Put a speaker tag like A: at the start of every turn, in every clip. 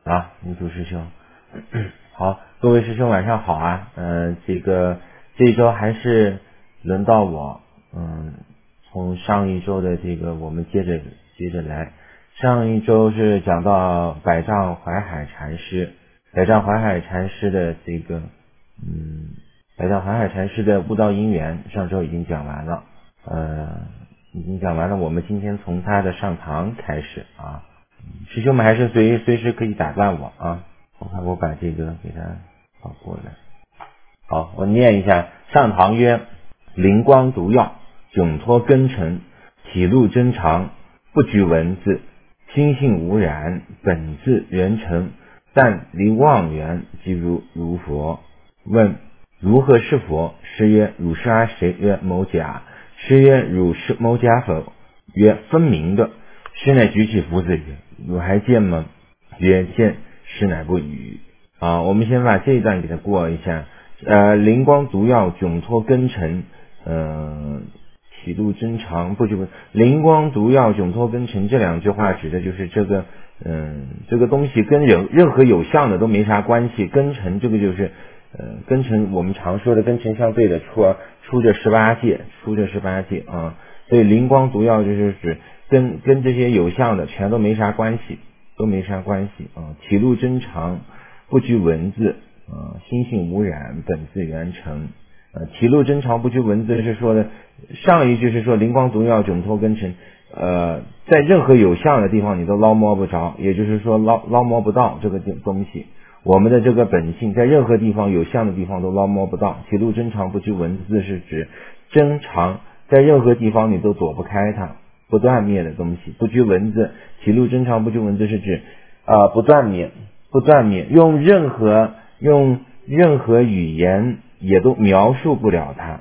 A: 啊，女主师兄，好，各位师兄晚上好啊。这一周还是轮到我，从上一周的我们接着来。上一周是讲到百丈怀海禅师，百丈怀海禅师的悟道因缘，上周已经讲完了，我们今天从他的上堂开始啊。师兄们还是随时可以打断我啊。我把这个给他跑过来。好，我念一下。上堂曰：灵光毒药，迥脱根尘，体露真常，不拘文字，心性无染，本自圆成，但离妄缘，即如佛。问：如何是佛？师曰：汝是阿谁？曰：某甲。师曰：汝是某甲否？曰：分明的。师乃举起福子曰：汝还见吗？曰：见。师乃不语。我们先把这一段给他过一下。灵光毒药，迥脱根尘，体露真常，不拘文。灵光毒药，迥脱根尘，这两句话指的就是这个东西跟任何有相的都没啥关系。根尘这个就是根尘，我们常说的根尘相对的出这18戒啊。所以灵光毒药就是指跟这些有相的全都没啥关系啊。体露真常，不拘文字，心性无染，本自圆成。体露真常，不拘文字是说的，上一句是说灵光毒药，迥脱根尘，在任何有相的地方你都捞摸不着，也就是说捞摸不到这个东西。我们的这个本性在任何地方有相的地方都捞摸不到。体露真常，不拘文字是指真常在任何地方你都躲不开它，不断灭的东西。不拘文字，体露真常不拘文字是指不断灭，用任何语言也都描述不了它。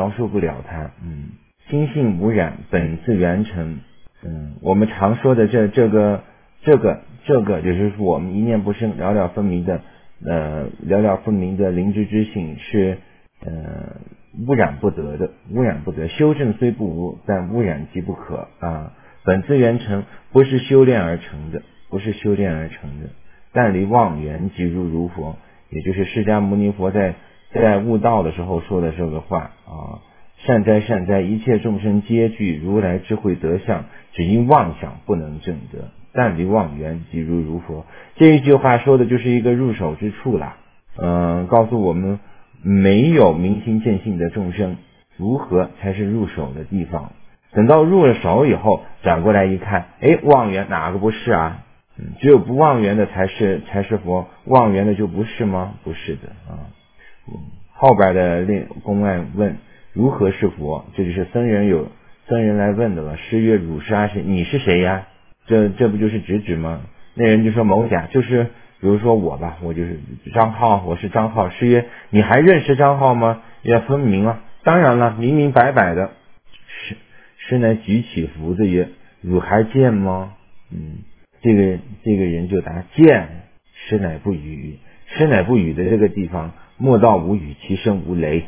A: 心性无染，本自圆成。我们常说的这个就是说我们一念不生，了了分明的灵知之性是污染不得。修正虽不无，但污染即不可啊。本自圆成不是修炼而成的，但离妄缘，即如佛。也就是释迦牟尼佛在悟道的时候说的这个话啊。善哉，一切众生皆具如来智慧德相，只因妄想不能证得，但离妄缘，即如佛。这一句话说的就是一个入手之处啦。告诉我们没有明心见性的众生如何才是入手的地方。等到入了手以后，转过来一看，妄缘哪个不是啊？只有不妄缘的才是佛，妄缘的就不是吗？不是的啊。后边的公案问如何是佛，这就是僧人来问的了。师曰：汝是阿谁？你是谁呀？这不就是直吗？那人就说某甲，就是比如说我吧，我就是张浩，我是张浩。师曰：你还认识张浩吗？也分明了，当然了，明明白白的。师乃举起福子曰：汝还见吗？这个人就答：见。师乃不语。师乃不语的这个地方，莫道无语，其声如雷。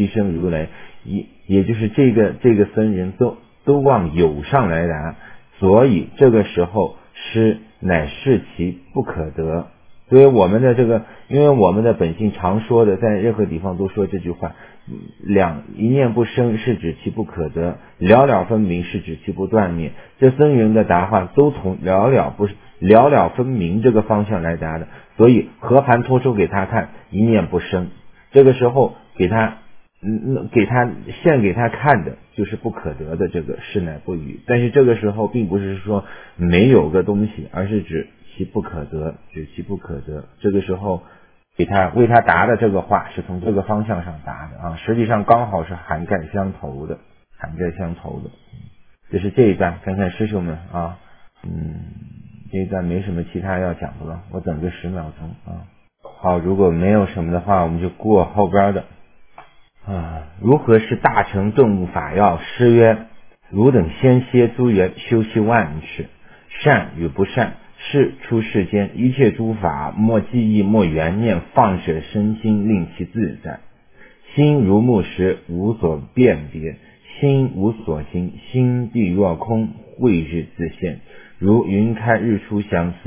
A: 也就是这个僧人都往有上来答，所以这个时候师乃是其不可得。所以我们的因为我们的本性常说的，在任何地方都说这句话，一念不生是指其不可得，了了分明是指其不断灭。这僧人的答话都从了了分明这个方向来答的，所以和盘托出给他看，一念不生。这个时候献给他看的就是不可得的这个师乃不语。但是这个时候并不是说没有个东西，而是指其不可得。这个时候为他答的这个话是从这个方向上答的啊，实际上刚好是涵盖相投的。这是这一段，看看师兄们啊，这一段没什么其他要讲的了，我等个10秒钟啊。好，如果没有什么的话，我们就过后边的。如何是大乘顿悟法要？师曰：汝等先歇诸缘，修习万事，善与不善，是出世间一切诸法，莫记忆，莫缘念，放舍身心，令其自在。心如木石，无所辨别；心无所行，心地若空，慧日自现。如云开日出相似，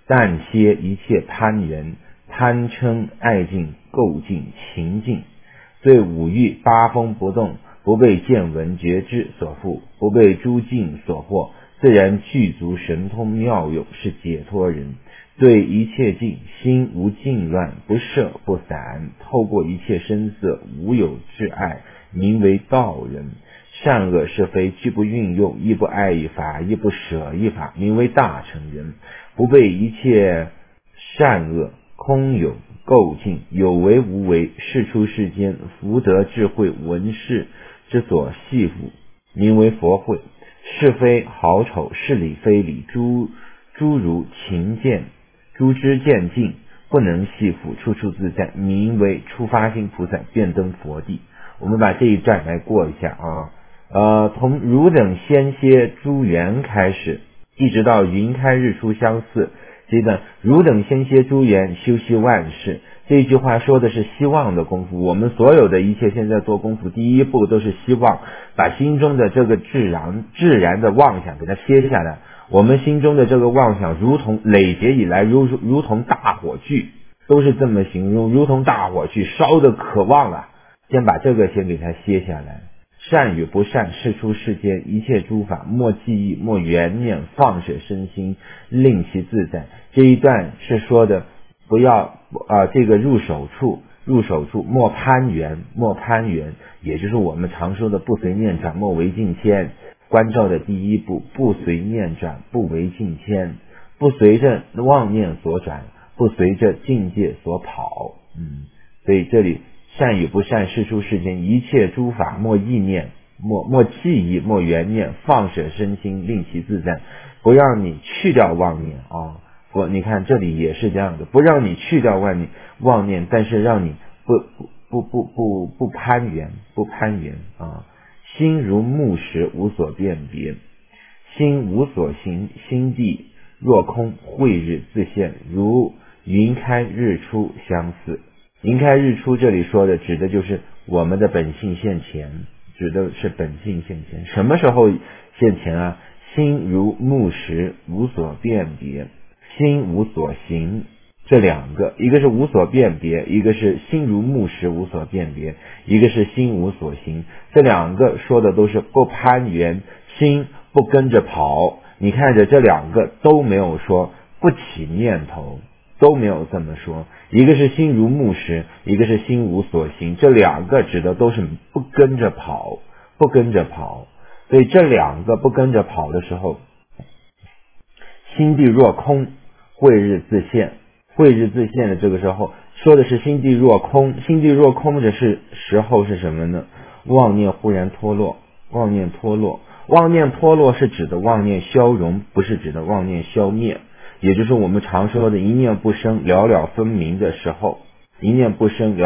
A: 但歇一切攀缘，贪嗔爱境垢境情境，对五欲八风不动，不被见闻觉知所缚，不被诸境所惑，自然具足神通妙用，是解脱人。对一切境心无境乱，不摄不散，透过一切声色，无有挚爱，名为道人。善恶是非既不运用，亦不爱一法，亦不舍一法，名为大乘人。不被一切善恶空有垢境有为无为世出世间福德智慧文士之所系缚，名为佛慧。是非好丑是理非理诸如情见诸知见境不能系缚，处处自在，名为初发心菩萨便登佛地。我们把这一段来过一下啊。从汝等先歇诸缘开始，一直到云开日出相似，这一段汝等先歇诸缘，修习万事，这一句话说的是希望的功夫。我们所有的一切现在做功夫，第一步都是希望把心中的这个自然的妄想给它歇下来。我们心中的这个妄想如同累劫以来如同大火炬，都是这么形容，如同大火炬烧的渴望啊，先把这个先给它歇下来。善与不善世出世间一切诸法，莫记忆莫缘念，放舍身心，令其自在。这一段是说的不要这个入手处莫攀缘，也就是我们常说的不随念转，莫为境迁。观照的第一步，不随念转，不为境迁，不随着妄念所转，不随着境界所跑。所以这里善与不善世出世间一切诸法，莫意念莫记忆莫缘念，放舍身心，令其自在。不让你去掉妄念啊！你看这里也是这样的，不让你去掉妄念，但是让你不攀缘啊！心如木石，无所辨别，心无所行，心地若空，慧日自现，如云开日出相似。云开日出这里说的指的就是我们的本性现前，指的是本性现前。什么时候现前啊？心如木石，无所辨别，心无所行，这两个，一个是无所辨别，一个是心如木石无所辨别，一个是心无所行。这两个说的都是不攀缘，心不跟着跑。你看着这两个都没有说不起念头，都没有这么说。一个是心如木石，一个是心无所行，这两个指的都是不跟着跑。所以这两个不跟着跑的时候，心地若空，慧日自现。慧日自现的这个时候说的是心地若空的时候是什么呢？妄念忽然脱落。妄念脱落是指的妄念消融，不是指的妄念消灭，也就是我们常说的一念不生了了分明的时候。一念不生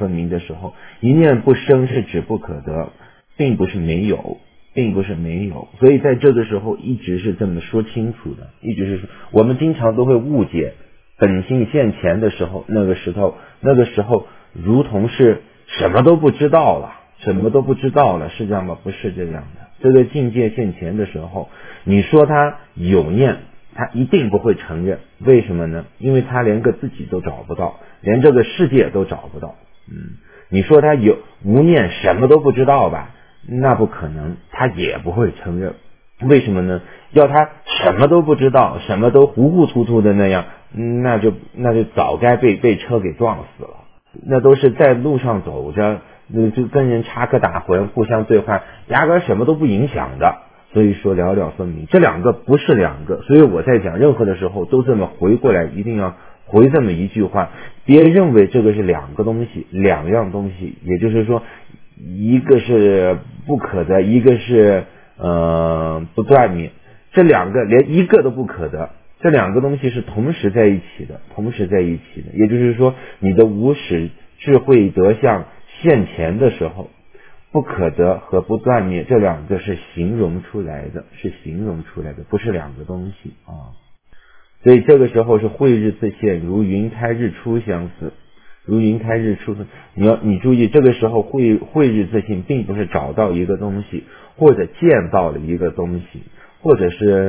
A: 是指不可得，并不是没有。所以在这个时候一直是这么说清楚的，我们经常都会误解本性现前的时候，那个时候如同是什么都不知道了，是这样吗？不是这样的。这个境界现前的时候，你说他有念，他一定不会承认。为什么呢？因为他连个自己都找不到，连这个世界都找不到。你说他有无念，什么都不知道吧，那不可能，他也不会承认。为什么呢？要他什么都不知道，什么都糊糊涂涂的那样，那就早该被车给撞死了。那都是在路上走着，就跟人插科打诨，互相对话，压根什么都不影响的。所以说了了分明，这两个不是两个。所以我在讲任何的时候都这么回过来，一定要回这么一句话，别认为这个是两样东西，也就是说一个是不可得，一个是不断灭，这两个连一个都不可得，这两个东西是同时在一起的。也就是说你的无始智慧德相现前的时候，不可得和不断灭这两个是形容出来的，不是两个东西啊。所以这个时候是慧日自现，如云开日出相似。你注意，这个时候慧日自现并不是找到一个东西，或者见到了一个东西，或者是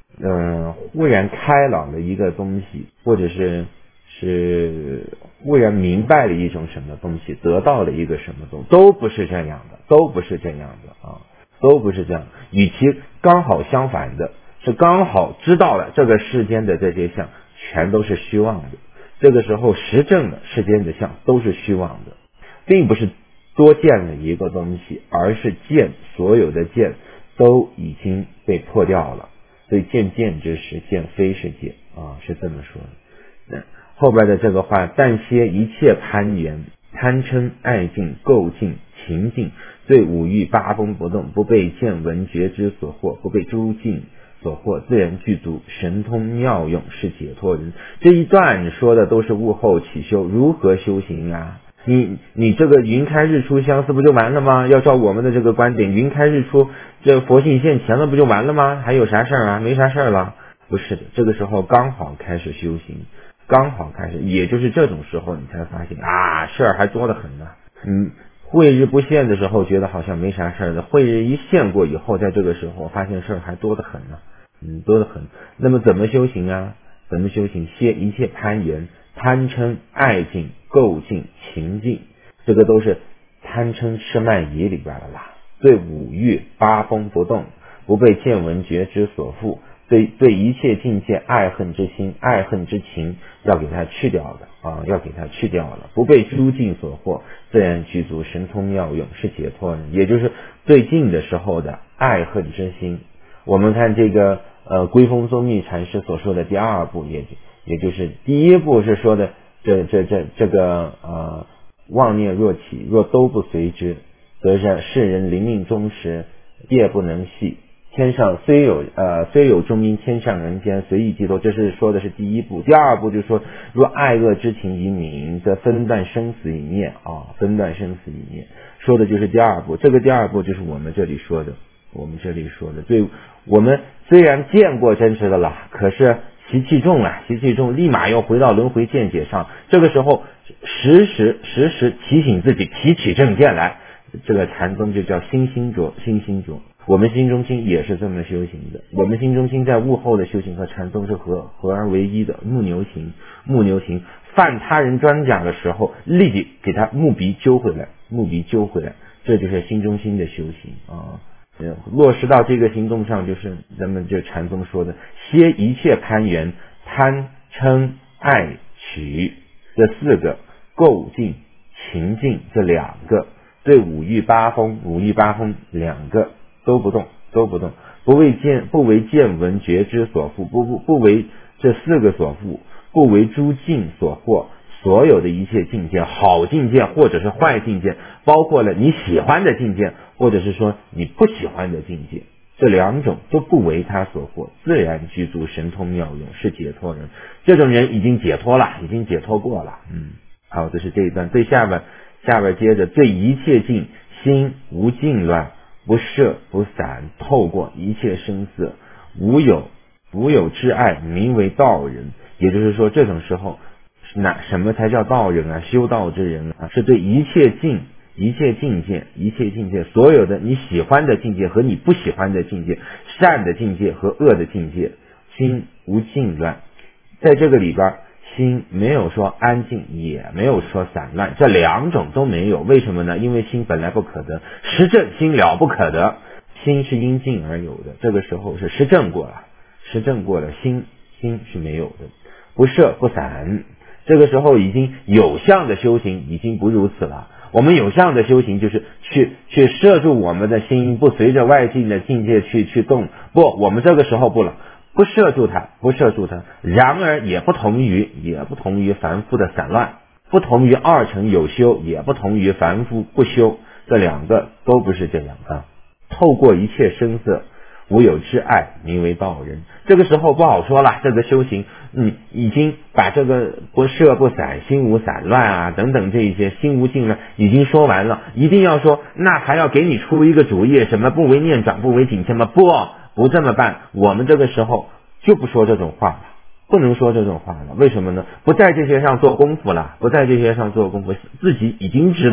A: 忽然开朗的一个东西，或者是忽然明白了一种什么东西，得到了一个什么东西，都不是这样的，都不是这样的啊，都不是这样。与其刚好相反的，是刚好知道了这个世间的这些相全都是虚妄的，这个时候实证了世间的相都是虚妄的，并不是多见了一个东西，而是见所有的见都已经被破掉了。所以见见之时，见非是见啊，是这么说的。后边的这个话，但歇一切攀缘，贪嗔爱敬垢净情境，对五欲八风不动，不被见闻觉知所惑，不被诸境所惑，自然具足，神通妙用，是解脱人。这一段说的都是悟后起修，如何修行啊？你这个云开日出相似不就完了吗？要照我们的这个观点，云开日出，这佛性现前了不就完了吗？还有啥事儿啊？没啥事儿了。不是的，这个时候刚好开始修行，刚好开始，也就是这种时候你才发现啊，事儿还多得很呢。慧日不现的时候觉得好像没啥事儿的，慧日一现过以后，在这个时候发现事儿还多得很呢，多得很。那么怎么修行啊？怎么修行？歇一切攀缘，贪嗔爱敬垢净情境，这个都是贪嗔痴慢疑里边的啦。对五欲八风不动，不被见闻觉知所缚，对一切境界爱恨之心爱恨之情要给它去掉的啊，要给它去掉了，不被诸境所惑，自然具足，神通妙用，是解脱人。也就是最近的时候的爱恨之心。我们看这个归峰宗密禅师所说的第二步，也就是第一步是说的这个妄念若起，若都不随之，则是世人临命终时业不能系。天上虽有中阴，天上人间随意寄托，这是说的是第一步。第二步就是说，若爱恶之情已泯，则分断生死一念啊，分断生死一念，说的就是第二步。这个第二步就是我们这里说的，对，我们虽然见过真实的了，可是习气重啊，立马又回到轮回见解上。这个时候时时提醒自己提起正见来，这个禅宗就叫心心着。我们心中心也是这么修行的，我们心中心在悟后的修行和禅宗是合而为一的。木牛行，犯他人专讲的时候，立即给他目鼻揪回来，这就是心中心的修行啊。落实到这个行动上，就是咱们这禅宗说的歇一切攀缘，贪嗔爱取这四个，垢净情境这两个，对五欲八风两个都不动，不为见闻觉知所缚，不为这四个所缚，不为诸境所惑，所有的一切境界，好境界或者是坏境界，包括了你喜欢的境界，或者是说你不喜欢的境界，这两种都不为他所惑，自然具足，神通妙用，是解脱人。这种人已经解脱了，已经解脱过了。好，这是这一段。最下边接着，对一切境心无境乱，不摄不散，透过一切声色，无有之爱，名为道人。也就是说，这种时候什么才叫道人啊？修道之人啊，是对一切境界，所有的你喜欢的境界和你不喜欢的境界，善的境界和恶的境界，心无境乱。在这个里边，心没有说安静，也没有说散乱，这两种都没有。为什么呢？因为心本来不可得，实证心了不可得，心是因境而有的。这个时候是实证过了，心是没有的，不摄不散。这个时候已经有相的修行已经不如此了。我们有相的修行就是去摄住我们的心，不随着外境的境界去动。不，我们这个时候不了，不摄住它。然而也不同于凡夫的散乱，不同于二乘有修，也不同于凡夫不修。这两个都不是这样啊。透过一切声色，无有之爱，名为道人。这个时候不好说了，这个修行已经把这个不摄不散，心无散乱啊等等这一些心无境乱已经说完了。一定要说那还要给你出一个主意，什么不为念长，不为谨慎吗？不这么办。我们这个时候就不说这种话了，不能说这种话了。为什么呢？不在这些上做功夫了，自己已经知道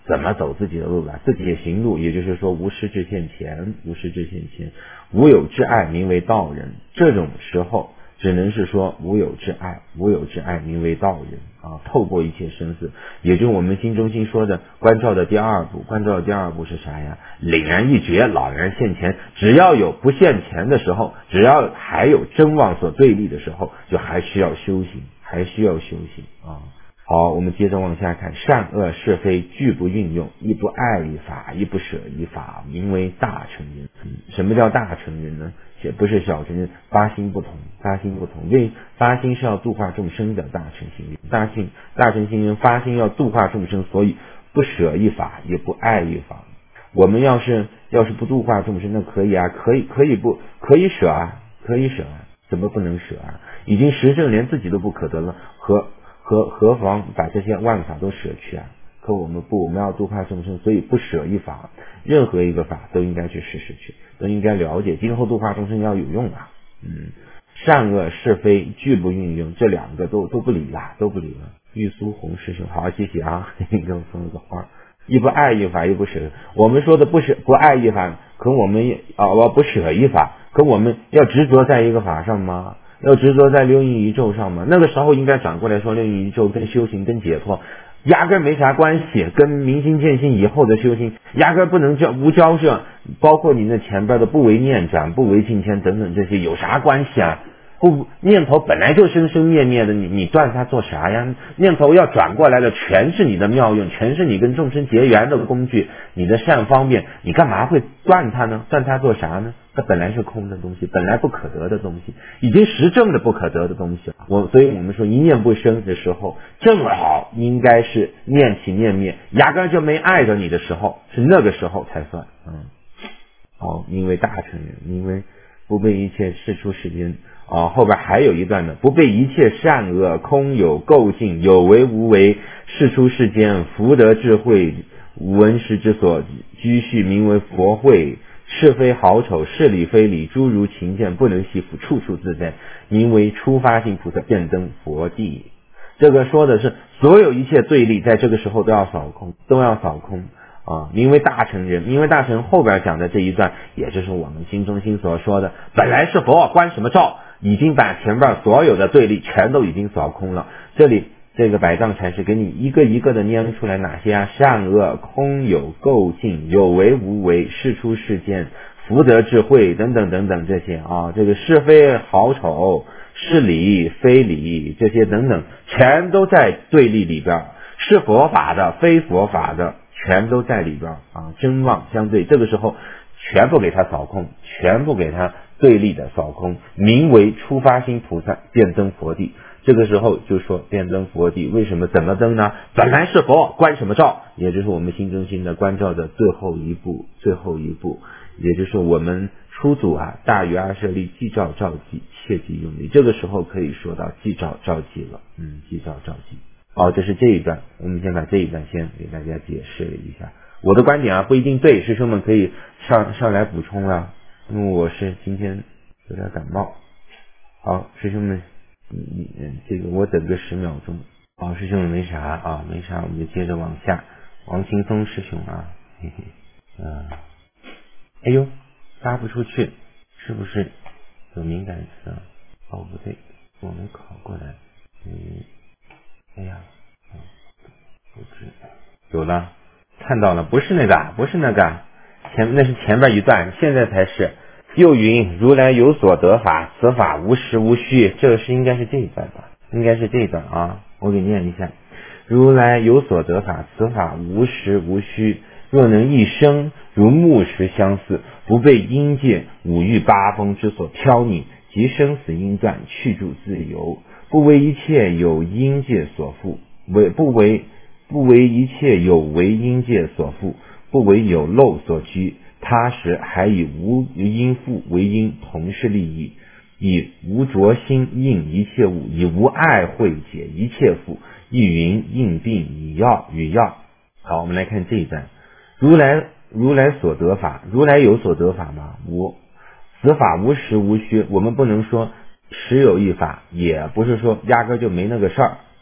A: 怎么走自己的路吧，自己的行路，也就是说无师至现前，无师至现前，无有至爱名为道人。这种时候只能是说无有至爱，无有至爱名为道人啊。透过一切生死，也就是我们心中心说的观照的第二步。观照的第二步是啥呀？凛然一觉，老然现前。只要有不现前的时候，只要还有真妄所对立的时候，就还需要修行，还需要修行啊。好，我们接着往下看，善恶是非俱不运用，亦不爱一法，亦不舍一法，名为大成人。什么叫大成人呢？也不是小成人，发心不同，发心不同。因为发心是要度化众生的大成心人，大成心人发心要度化众生，所以不舍一法，也不爱一法。我们要是不度化众生，那可以啊，可以舍啊，可以舍啊，怎么不能舍啊？已经实证连自己都不可得了，何妨把这些万法都舍去啊？可我们不，我们要度化众生，所以不舍一法，任何一个法都应该去试试去，都应该了解，今后度化众生要有用啊。善恶是非俱不运用，这两个都不理了，都不理了。玉苏红师兄，好，谢谢啊，给我送了个花。亦不爱一法，亦不舍。我们说的不爱一法，可我们不舍一法，可我们要执着在一个法上吗？要执着在六阴一咒上吗？那个时候应该转过来说，六阴一咒跟修行跟解脱压根没啥关系，跟明心见性以后的修行压根不能无交涉，包括你那前边的不为念转、不为境迁等等这些有啥关系啊？念头本来就生生灭灭的，你断它做啥呀？念头要转过来了，全是你的妙用，全是你跟众生结缘的工具，你的善方便，你干嘛会断它呢？断它做啥呢？它本来是空的东西，本来不可得的东西，已经实证的不可得的东西。所以我们说一念不生的时候，正好应该是念起念灭，压根就没碍着你的时候，是那个时候才算。因为大成人，因为不被一切世出世间。后边还有一段呢，不被一切善恶空有垢净有为无为世出世间福德智慧闻识之所居序，名为佛慧。是非好丑是理非理诸如情见不能息伏，处处自在，名为初发性菩萨变登佛地。这个说的是所有一切对立在这个时候都要扫空，名为大成人。名为大成后边讲的这一段，也就是我们心中心所说的本来是佛，关什么照，已经把前边所有的对立全都已经扫空了。这里这个百丈禅师给你一个一个的念出来哪些啊？善恶空有垢净有为无为世出世间福德智慧等等等等这些这个是非好丑是理非理这些等等全都在对立里边，是佛法的非佛法的全都在里边真妄相对，这个时候全部给它扫空，全部给它对立的扫空，名为初发心菩萨变登佛地。这个时候就说变登佛地，为什么怎么登呢？本来是佛，关什么照？也就是我们心中心的关照的最后一步，也就是我们初祖大于阿舍利即照照记，切记用力。这个时候可以说到即照照记了，即照照记。这是这一段，我们先把这一段先给大家解释了一下。我的观点不一定对，师兄们可以上来补充啊，因为我是今天有点感冒。好，师兄们，这个我等个10秒钟。师兄们没啥没啥，我们就接着往下。王青松师兄嘿嘿，哎呦，发不出去，是不是有敏感词啊？不对，我没考过来。哎呀，不知有了，看到了，不是那个，那是前边一段，现在才是。又云如来有所得法，此法无实无虚，这个应该是这一段吧？应该是这一段我给念一下。如来有所得法，此法无实无虚，若能一生如木石相似，不被阴界五欲八风之所飘溺，及生死因断，去住自由，不为一切有阴界所缚，不为一切有为阴界所缚，不为有漏所拘，他时还以无因缚为因，同是利益，以无着心应一切物，以无爱会解一切缚，亦云应病以药与药。好，我们来看这一段。如来所得法，如来有所得法吗？无，此法无实无虚。我们不能说实有一法，也不是说压根就没那个事儿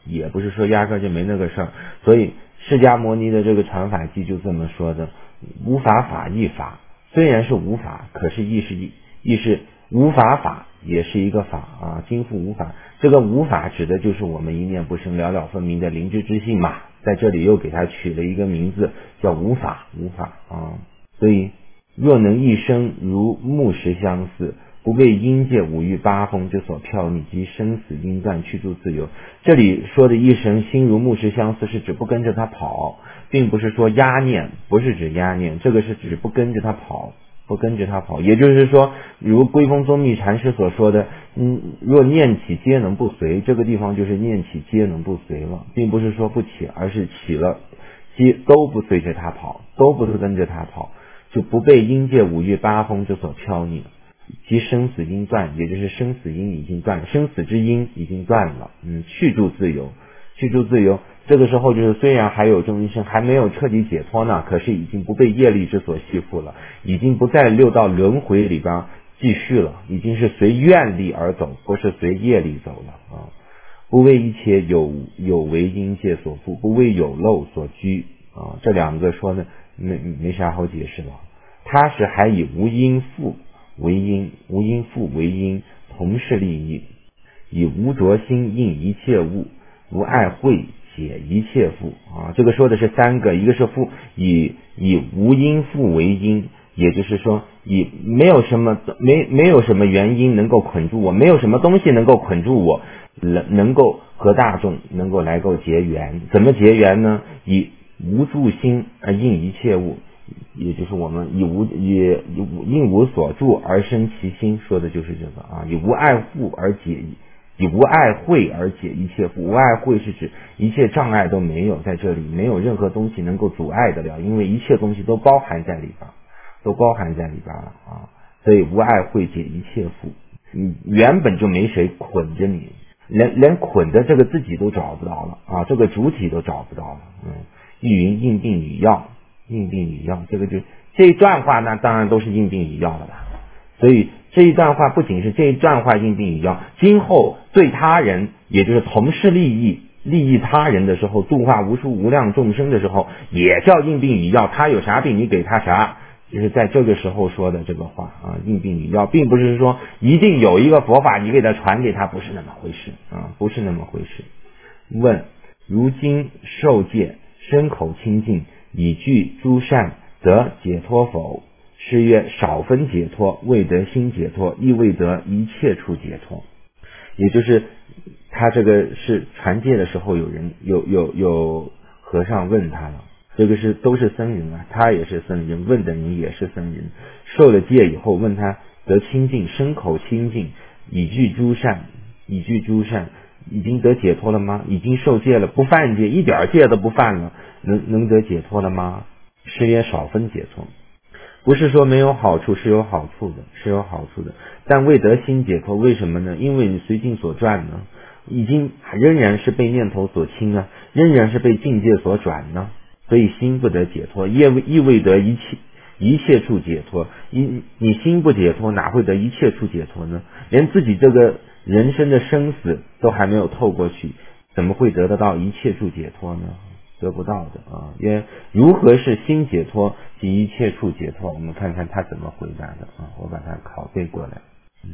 A: 也不是说压根就没那个事儿。所以释迦牟尼的这个传法记就这么说的，无法法亦法，虽然是无法，可是亦是无法法，也是一个法啊，今复无法。这个无法指的就是我们一念不生了了分明的灵知之性嘛，在这里又给它取了一个名字叫无法啊。所以若能一生如木石相似，不被阴界五欲八风之所缥睨及生死因断去住自由。这里说的一生心如木石相似是指不跟着他跑，并不是说压念，不是指压念，这个是指不跟着他跑，也就是说如归峰宗密禅师所说的若念起皆能不随，这个地方就是念起皆能不随了，并不是说不起，而是起了皆都不随着他跑，都不是跟着他跑，就不被阴界五欲八风之所缥睨及生死因断，也就是生死因已经断了，生死之因已经断了，去住自由。这个时候就是虽然还有众生还没有彻底解脱呢，可是已经不被业力之所系缚了，已经不在六道轮回里边继续了，已经是随愿力而走，不是随业力走了啊。不为一切有为因界所缚，不为有漏所拘啊。这两个说的没啥好解释的。他是还以无因缚为因，无因缚为因，同是利益，以无着心应一切物，无爱慧解一切缚啊。这个说的是三个，一个是缚，以无因缚为因，也就是说以没有什么原因能够捆住我，没有什么东西能够捆住我，能够和大众能够来够结缘。怎么结缘呢？以无住心而应一切物，也就是我们以应无所住而生其心，说的就是这个啊。以无爱护而解，以无爱慧而解一切缚。无爱慧是指一切障碍都没有，在这里没有任何东西能够阻碍得了，因为一切东西都包含在里边了啊。所以无爱慧解一切缚，原本就没谁捆着你，连捆的这个自己都找不到了啊，这个主体都找不到了。亦云应病与药，这个就这一段话呢，当然都是应病与药了吧。所以这一段话不仅是这一段话应病与药，今后对他人，也就是同是利益他人的时候，度化无数无量众生的时候，也叫应病与药。他有啥病你给他啥，就是在这个时候说的这个话啊，应病与药，并不是说一定有一个佛法你给他传给他，不是那么回事啊，不是那么回事。问：如今受戒，身口清净，以具诸善，得解脱否？是曰：少分解脱，未得心解脱，亦未得一切处解脱。也就是他这个是传戒的时候，有和尚问他了，这个都是僧人啊，他也是僧人，问的人也是僧人。受了戒以后问他得清净，身口清净，以具诸善，已经得解脱了吗？已经受戒了，不犯戒，一点戒都不犯了，能得解脱了吗？是曰：少分解脱。不是说没有好处，是有好处的，但未得心解脱。为什么呢？因为你随境所转呢，仍然是被念头所侵啊，仍然是被境界所转呢，所以心不得解脱，亦未得一切处解脱。你心不解脱，哪会得一切处解脱呢？连自己这个人生的生死都还没有透过去，怎么会得得到一切处解脱呢？得不到的啊！因如何是心解脱及一切处解脱？我们看看他怎么回答的啊！我把它拷贝过来。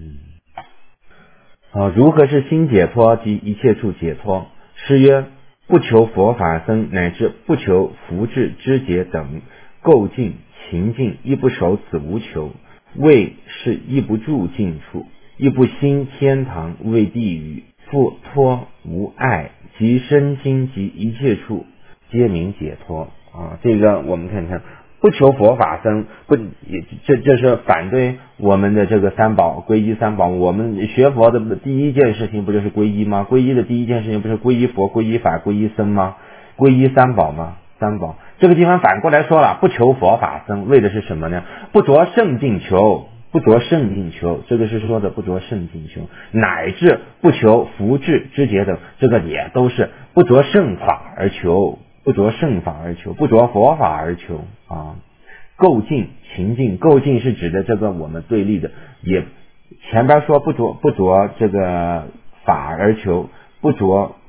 A: 如何是心解脱及一切处解脱？是曰：不求佛法僧，乃至不求福智知解等垢净情境，亦不守此无求，为是亦不住境处，亦不兴天堂，为地狱，复脱无碍，及身心及一切处皆名解脱啊！这个我们看看，不求佛法僧，这是反对我们的这个三宝，皈依三宝。我们学佛的第一件事情不就是皈依吗？皈依的第一件事情不是皈依佛、皈依法、皈依僧吗？皈依三宝吗？三宝。这个地方反过来说了，不求佛法僧，为的是什么呢？不着圣境求，这个是说的不着圣境求，乃至不求福智知解等，这个也都是不着圣法而求，不着佛法而求啊。垢净情境，垢净是指的这个我们对立的，也前边说不着这个法而求，不着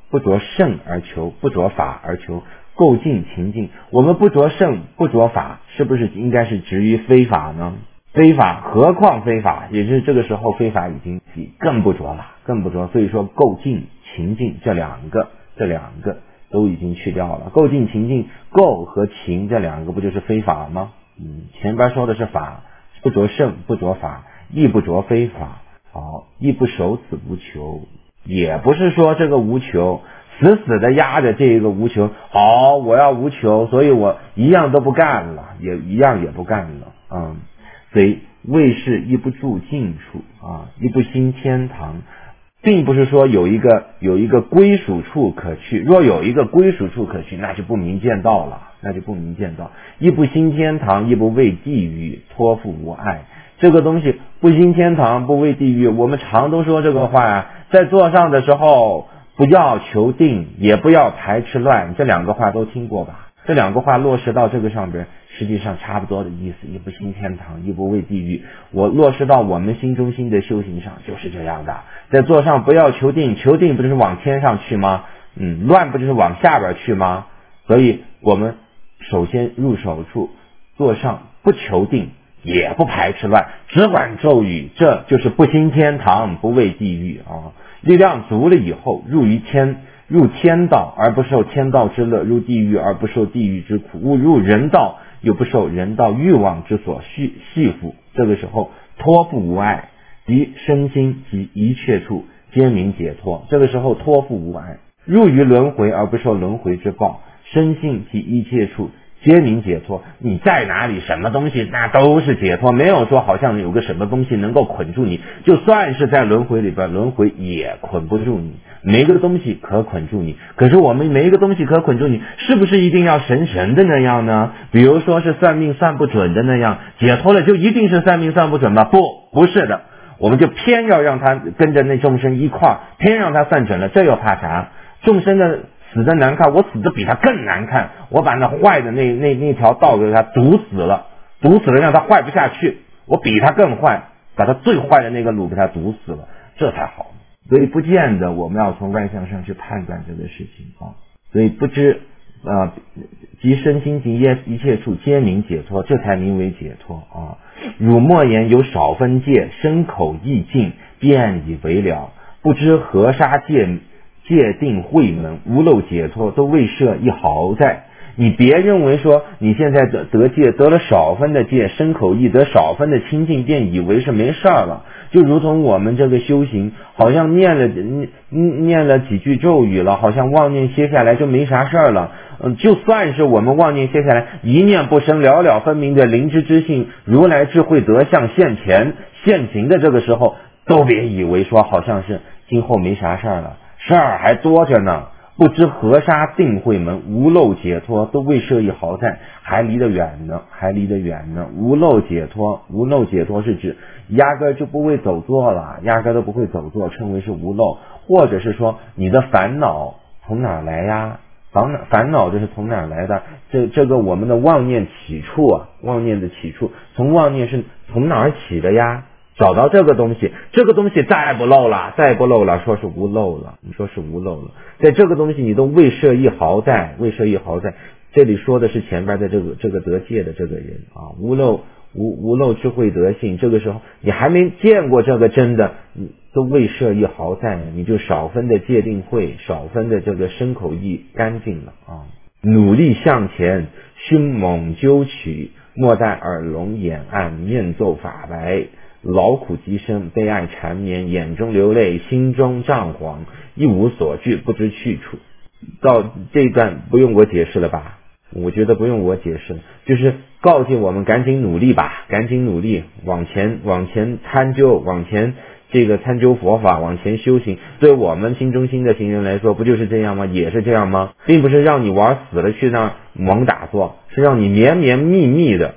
A: 不着圣而求，不着法而求，构境情境。我们不着圣不着法，是不是应该是止于非法呢？非法，何况非法，也就是这个时候非法已经更不着了，更不着。所以说构境情境这两个都已经去掉了。构境情境，构和情这两个不就是非法吗？前边说的是法，不着圣不着法，亦不着非法，亦不守此无求，也不是说这个无求死死的压着这个无求，我要无求，所以我一样都不干了，也不干了。所以为是亦不住境处亦不兴天堂，并不是说有一个归属处可去，若有一个归属处可去，那就不明见道了，亦不兴天堂，亦不畏地狱，托付无碍。这个东西不兴天堂，不畏地狱，我们常都说这个话呀，在座上的时候不要求定，也不要排斥乱，这两个话都听过吧？这两个话落实到这个上边，实际上差不多的意思，亦不兴天堂，亦不畏地狱。我落实到我们心中心的修行上就是这样的。在座上不要求定，求定不就是往天上去吗？乱不就是往下边去吗？所以我们首先入手处，座上不求定，也不排斥乱，只管咒语，这就是不兴天堂，不畏地狱力量足了以后，入天道而不受天道之乐，入地狱而不受地狱之苦，误入人道又不受人道欲望之所系缚。这个时候托付无碍，即身心及一切处皆明解脱。这个时候托付无碍，入于轮回而不受轮回之报，身心及一切处皆明解脱。你在哪里什么东西那都是解脱，没有说好像有个什么东西能够捆住你，就算是在轮回里边，轮回也捆不住你，没个东西可捆住你。可是我们没一个东西可捆住你，是不是一定要神的那样呢？比如说是算命算不准的那样，解脱了就一定是算命算不准吗？不是的，我们就偏要让他跟着那众生一块，偏让他算准了，这又怕啥？众生的死的难看，我死的比他更难看，我把那坏的那条道给他堵死了让他坏不下去，我比他更坏，把他最坏的那个路给他堵死了，这才好。所以不见得我们要从外向上去判断这个事情所以不知即身心及一切处皆明解脱，这才名为解脱汝莫言有少分界，身口意境便以为了，不知何沙界定慧门，无漏解脱都未设一毫在。你别认为说你现在得戒得了少分的戒，身口意得少分的清净，便以为是没事了。就如同我们这个修行，好像念了几句咒语了，好像妄念歇下来就没啥事了。就算是我们妄念歇下来，一念不生，了了分明的灵知之性，如来智慧德相现行的这个时候，都别以为说好像是今后没啥事了，事儿还多着呢。不知何沙定慧门，无漏解脱都未设一毫在，还离得远呢。无漏解脱是指压根就不会走错了，压根都不会走错，称为是无漏。或者是说你的烦恼从哪来呀？烦恼这是从哪来的？这个我们的妄念起处妄念的起处，从妄念是从哪儿起的呀？找到这个东西再不漏了，说是无漏了，在这个东西你都未设一毫在，这里说的是前边的这个得戒的这个人无漏智慧德性，这个时候你还没见过这个真的，你都未设一毫在，你就少分的戒定慧，少分的这个身口意干净了努力向前，凶猛纠取，莫待耳聋眼暗，面奏法白，劳苦极深，悲哀缠绵，眼中流泪，心中涨惶，一无所惧，不知去处。到这一段不用我解释了吧？我觉得不用我解释，就是告诫我们赶紧努力吧，往前参究，往前参究佛法，往前修行。对我们心中心的行人来说，不就是这样吗？也是这样吗？并不是让你玩死了去那猛打坐，是让你绵绵密密的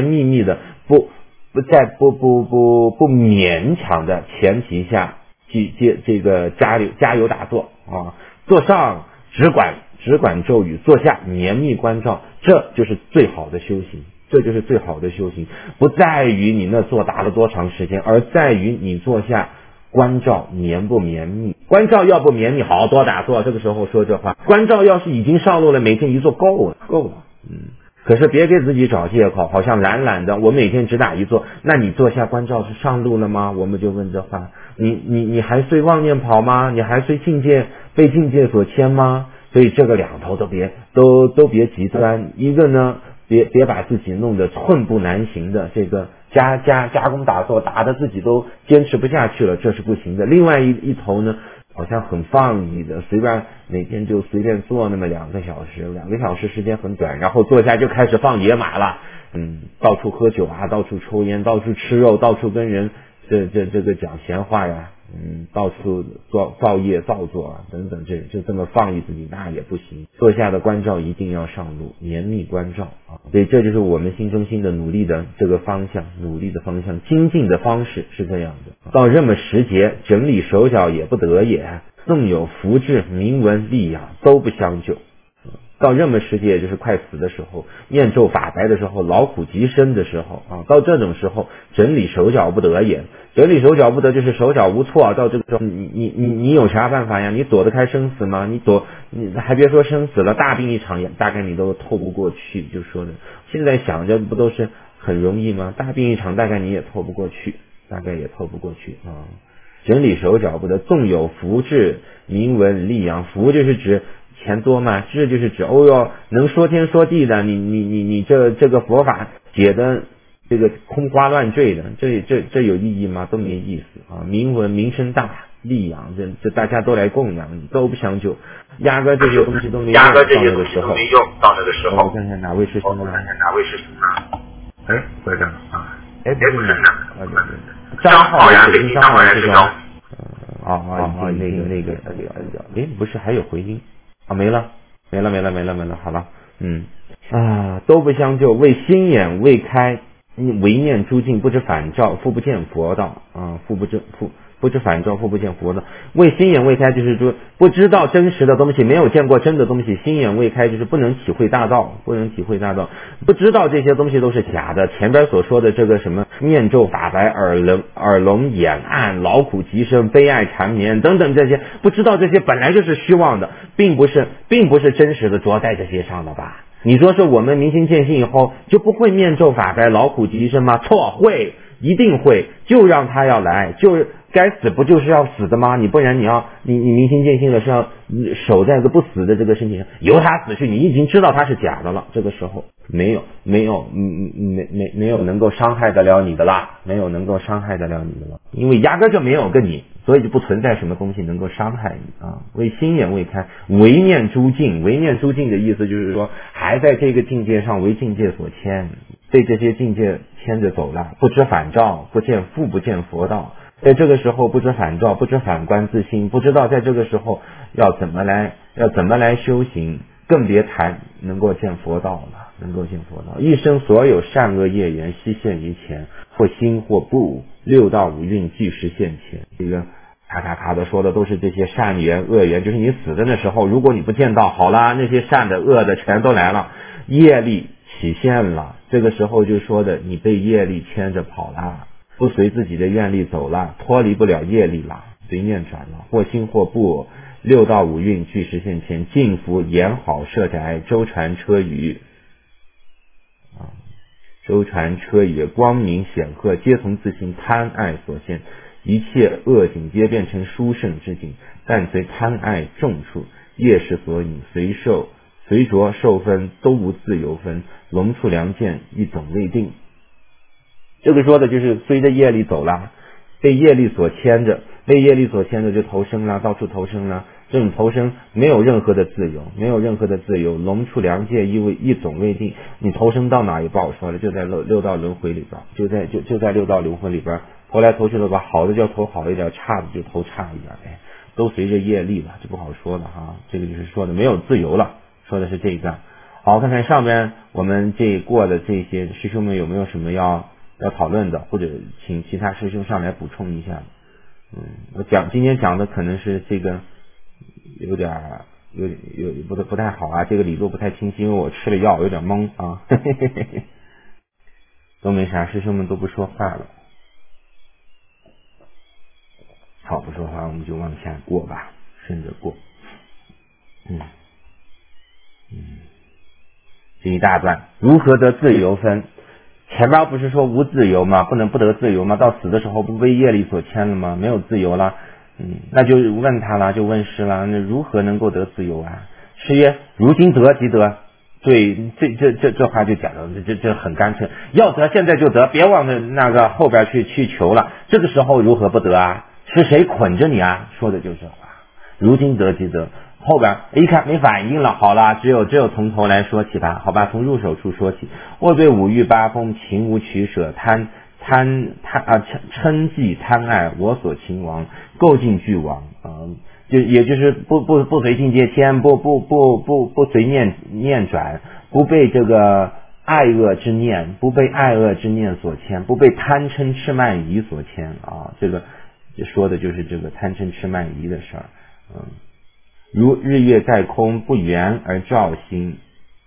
A: 在不勉强的前提下去这个加油打坐坐上只管咒语，坐下绵密关照，这就是最好的修行。不在于你那坐打了多长时间，而在于你坐下关照绵不绵密？关照要不绵密，好多打坐，这个时候说这话。关照要是已经上路了，每天一坐够了。可是别给自己找借口，好像懒懒的，我每天只打一坐，那你坐下关照是上路了吗？我们就问这话，你还随妄念跑吗？你还随境界被境界所牵吗？所以这个两头都别极端，一个呢，别把自己弄得寸步难行的，这个加工打坐打得自己都坚持不下去了，这是不行的。另外一头呢，好像很放逸的，随便每天就随便做那么2个小时，2个小时时间很短，然后坐下就开始放野马了，到处喝酒啊，到处抽烟，到处吃肉，到处跟人这个讲闲话呀，到处造业造作啊等等，就这么放逸自己那也不行。坐下的关照一定要上路，绵密关照啊，所以这就是我们心中心的努力的这个方向，努力的方向，精进的方式是这样的。到这么时节，整理手脚也不得也，纵有福至，名闻利养都不相救。到任么时节，也就是快死的时候，念咒法白的时候，劳苦极深的时候啊，到这种时候，整理手脚不得也。整理手脚不得，就是手脚无措。到这个时候，你有啥办法呀？你躲得开生死吗？你还别说生死了，大病一场也大概你都透不过去。就说的，现在想着不都是很容易吗？大病一场，大概你也透不过去，大概也透不过去啊。整理手脚不得，纵有福至，名闻利养。福就是指钱多嘛，智就是指能说天说地的，你这个佛法解的这个空花乱坠的，这有意义吗？都没意思啊！名声大，利养这大家都来供养，都不相救，压根这些东西都没用。到那个时候，我看看哪位师兄啊？回来了啊！不是张浩然，北京张浩然师兄。那个，不是还有回音啊？没了，好了，都不相救，为心眼未开，唯念诸境，不知反照，复不见佛道啊！不知反照，复不见佛道。为心眼未开，就是说不知道真实的东西，没有见过真的东西。心眼未开，就是不能体会大道，不知道这些东西都是假的。前边所说的这个什么念咒法白，耳聋眼暗，劳苦极深，悲哀缠绵等等这些，不知道这些本来就是虚妄的，并不是真实的着在这些上的吧？你说是我们明心见性以后就不会念咒法白，劳苦极深吗？错，会，一定会，就让他要来，就是该死不就是要死的吗？你不然你明心见性了是要守在个不死的这个身体上，由他死去，你已经知道他是假的了。这个时候没有能够伤害得了你的啦，因为压根就没有个你，所以就不存在什么东西能够伤害你啊。为心眼未开，唯念诸境的意思就是说还在这个境界上为境界所牵，被这些境界牵着走了，不知反照，不见佛道。在这个时候不知反照，不知反观自心，不知道在这个时候要怎么来修行，更别谈能够见佛道了。一生所有善恶业缘悉现于前，或心或不，六道五蕴俱时现前。这个咔的说的都是这些善缘恶缘，就是你死的那时候，如果你不见到，好了，那些善的恶的全都来了，业力起现了。这个时候就说的你被业力牵着跑了，不随自己的愿力走了，脱离不了业力了，随念转了，或心或不，六道五蕴俱时现前，净福严好设宅，舟船车舆光明显赫，皆从自心贪爱所现，一切恶境皆变成殊胜之境，但随贪爱众处，业识所引，随着受分，都无自由分，龙处良见，一总未定。这个说的就是随着业力走了，被业力所牵着就投生了，到处投生了。这种投生没有任何的自由，龙处良界，一总未定。你投生到哪也不好说了，就在六道轮回里边，就在六道轮回里边，投来投去的吧，好的就投好一点，差的就投差一点，都随着业力了，就不好说了哈。这个就是说的没有自由了，说的是这个。好，看看上边我们过的这些师兄们有没有什么要讨论的，或者请其他师兄上来补充一下。我今天讲的可能是这个有不太好啊，这个理路不太清晰，因为我吃了药有点懵啊。都没啥，师兄们都不说话了。 好，不说话我们就往下过吧，顺着过。这一大段如何得自由分，前边不是说无自由吗？不能不得自由吗？到死的时候不被业力所牵了吗？没有自由了。那就问他了，就问师了，那如何能够得自由啊？师曰：如今得即得。对，这话就讲的这很干脆，要得现在就得，别往那个后边去求了。这个时候如何不得啊？是谁捆着你啊？说的就是这话。如今得即得，后边一看没反应了，好了，只有从头来说起吧，好吧，从入手处说起。我对五欲八风情无取舍，嗔忌贪爱，我所情亡，构尽俱亡也就是不随境界牵，不随念转，不被这个爱恶之念，不被爱恶之念所牵，不被贪嗔痴慢疑所牵啊。这个说的就是这个贪嗔痴慢疑的事儿。如日月在空，不圆而照心，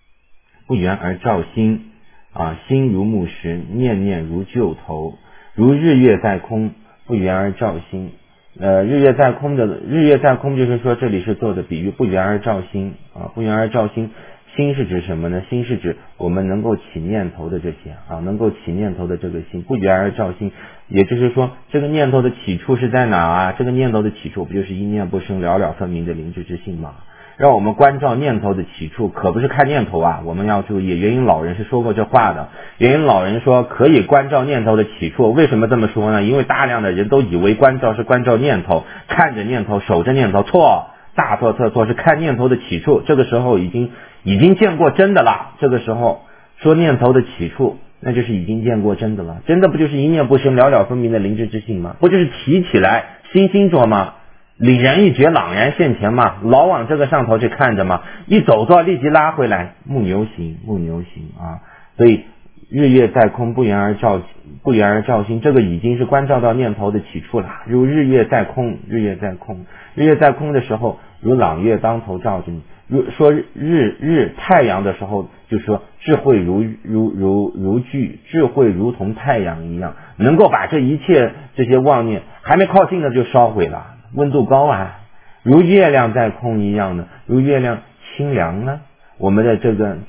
A: 心如木石，念念如旧头。如日月在空，不圆而照心。日月在空就是说这里是做的比喻，不圆而照心啊，不圆而照心。心是指什么呢？心是指我们能够起念头的这些能够起念头的这个心，不圆而照心。也就是说这个念头的起处是在哪啊？这个念头的起处不就是一念不生了了分明的灵智之性吗？让我们关照念头的起处，可不是看念头啊！我们要注意，元婴老人是说过这话的。元婴老人说可以关照念头的起处，为什么这么说呢？因为大量的人都以为关照是关照念头，看着念头，守着念头，错，大错特错，是看念头的起处。这个时候已经见过真的了。这个时候说念头的起处，那就是已经见过真的了。真的不就是一念不生了了分明的灵智之性吗？不就是提起来心心着吗？凛然一觉，朗然现前嘛，老往这个上头去看着嘛，一走错立即拉回来，木牛行啊。所以日月在空，不圆而照心，这个已经是关照到念头的起处了。如日月在空的时候，如朗月当头照着你。说太阳的时候，就说智慧如炬，智慧如同太阳一样，能够把这一切这些妄念还没靠近的就烧毁了。温度高啊，如月亮在空一样的，如月亮清凉呢。我们的这个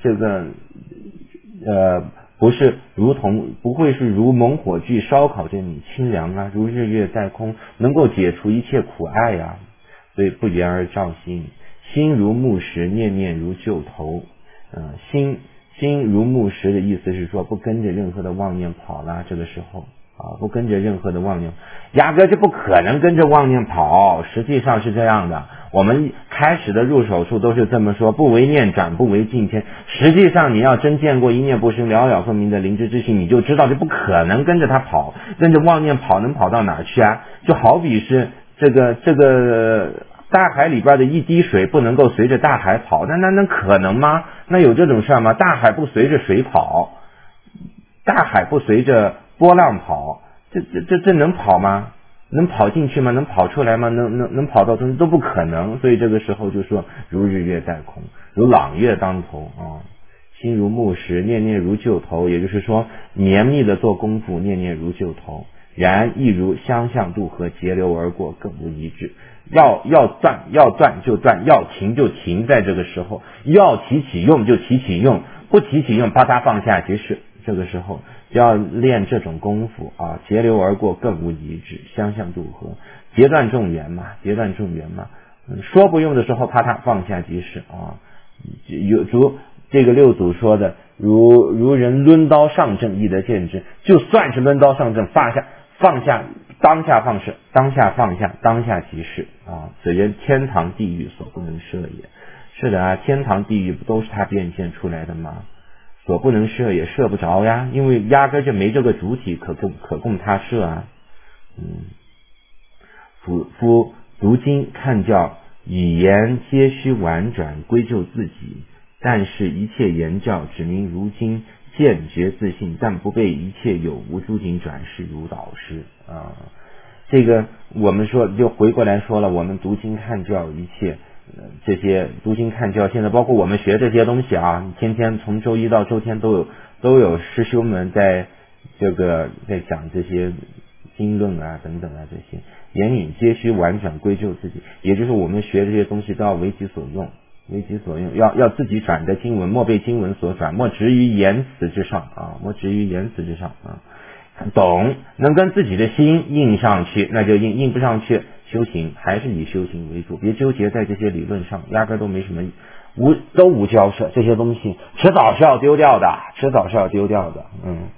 A: 不会是如猛火炬烧烤着你，清凉啊，如日月在空，能够解除一切苦爱啊。所以不圆而照心，心如木石，念念如旧头。心如木石的意思是说不跟着任何的妄念跑了，这个时候不跟着任何的妄念，压根就不可能跟着妄念跑。实际上是这样的，我们开始的入手处都是这么说，不为念转，不为境牵。实际上你要真见过一念不生了了分明的灵智之性，你就知道就不可能跟着它跑，跟着妄念跑能跑到哪去啊？就好比是这个大海里边的一滴水不能够随着大海跑，那可能吗？那有这种事吗？大海不随着水跑，大海不随着波浪跑，这能跑吗？能跑进去吗？能跑出来吗？能跑到中间都不可能。所以这个时候就说如日月在空，如朗月当头心如木石，念念如旧头。也就是说绵密的做功夫，念念如旧头。然亦如相向渡河，截流而过，更无一致。要断就断，要停就停，在这个时候要提起用就提起用，不提起用把它放下即是。这个时候要练这种功夫截流而过，更无一致，相向渡河，截断众缘嘛，说不用的时候啪嗒放下即是如这个六祖说的，如人抡刀上阵，亦得见之。就算是抡刀上阵，放下当下放矢，当下放下，当下即是此人天堂地狱所不能摄也。是的天堂地狱不都是他变现出来的吗？所不能摄也，摄不着呀，因为压根就没这个主体可供他摄啊。夫读经看教，语言皆须婉转归咎自己，但是一切言教指明如今见觉自信，但不被一切有无诸境转世如导师这个我们说就回过来说了，我们读经看教一切这些读经看教，现在包括我们学这些东西天天从周一到周天都有师兄们在讲这些经论啊等等啊这些，言引皆须婉转归咎自己，也就是我们学这些东西都要为己所用，为己所用，要自己转的经文，莫被经文所转，莫执于言辞之上啊，莫执于言辞之上啊。懂，能跟自己的心印上去，那就印不上去，修行还是以修行为主，别纠结在这些理论上，压根都没什么都无交涉，这些东西迟早是要丢掉的，迟早是要丢掉的。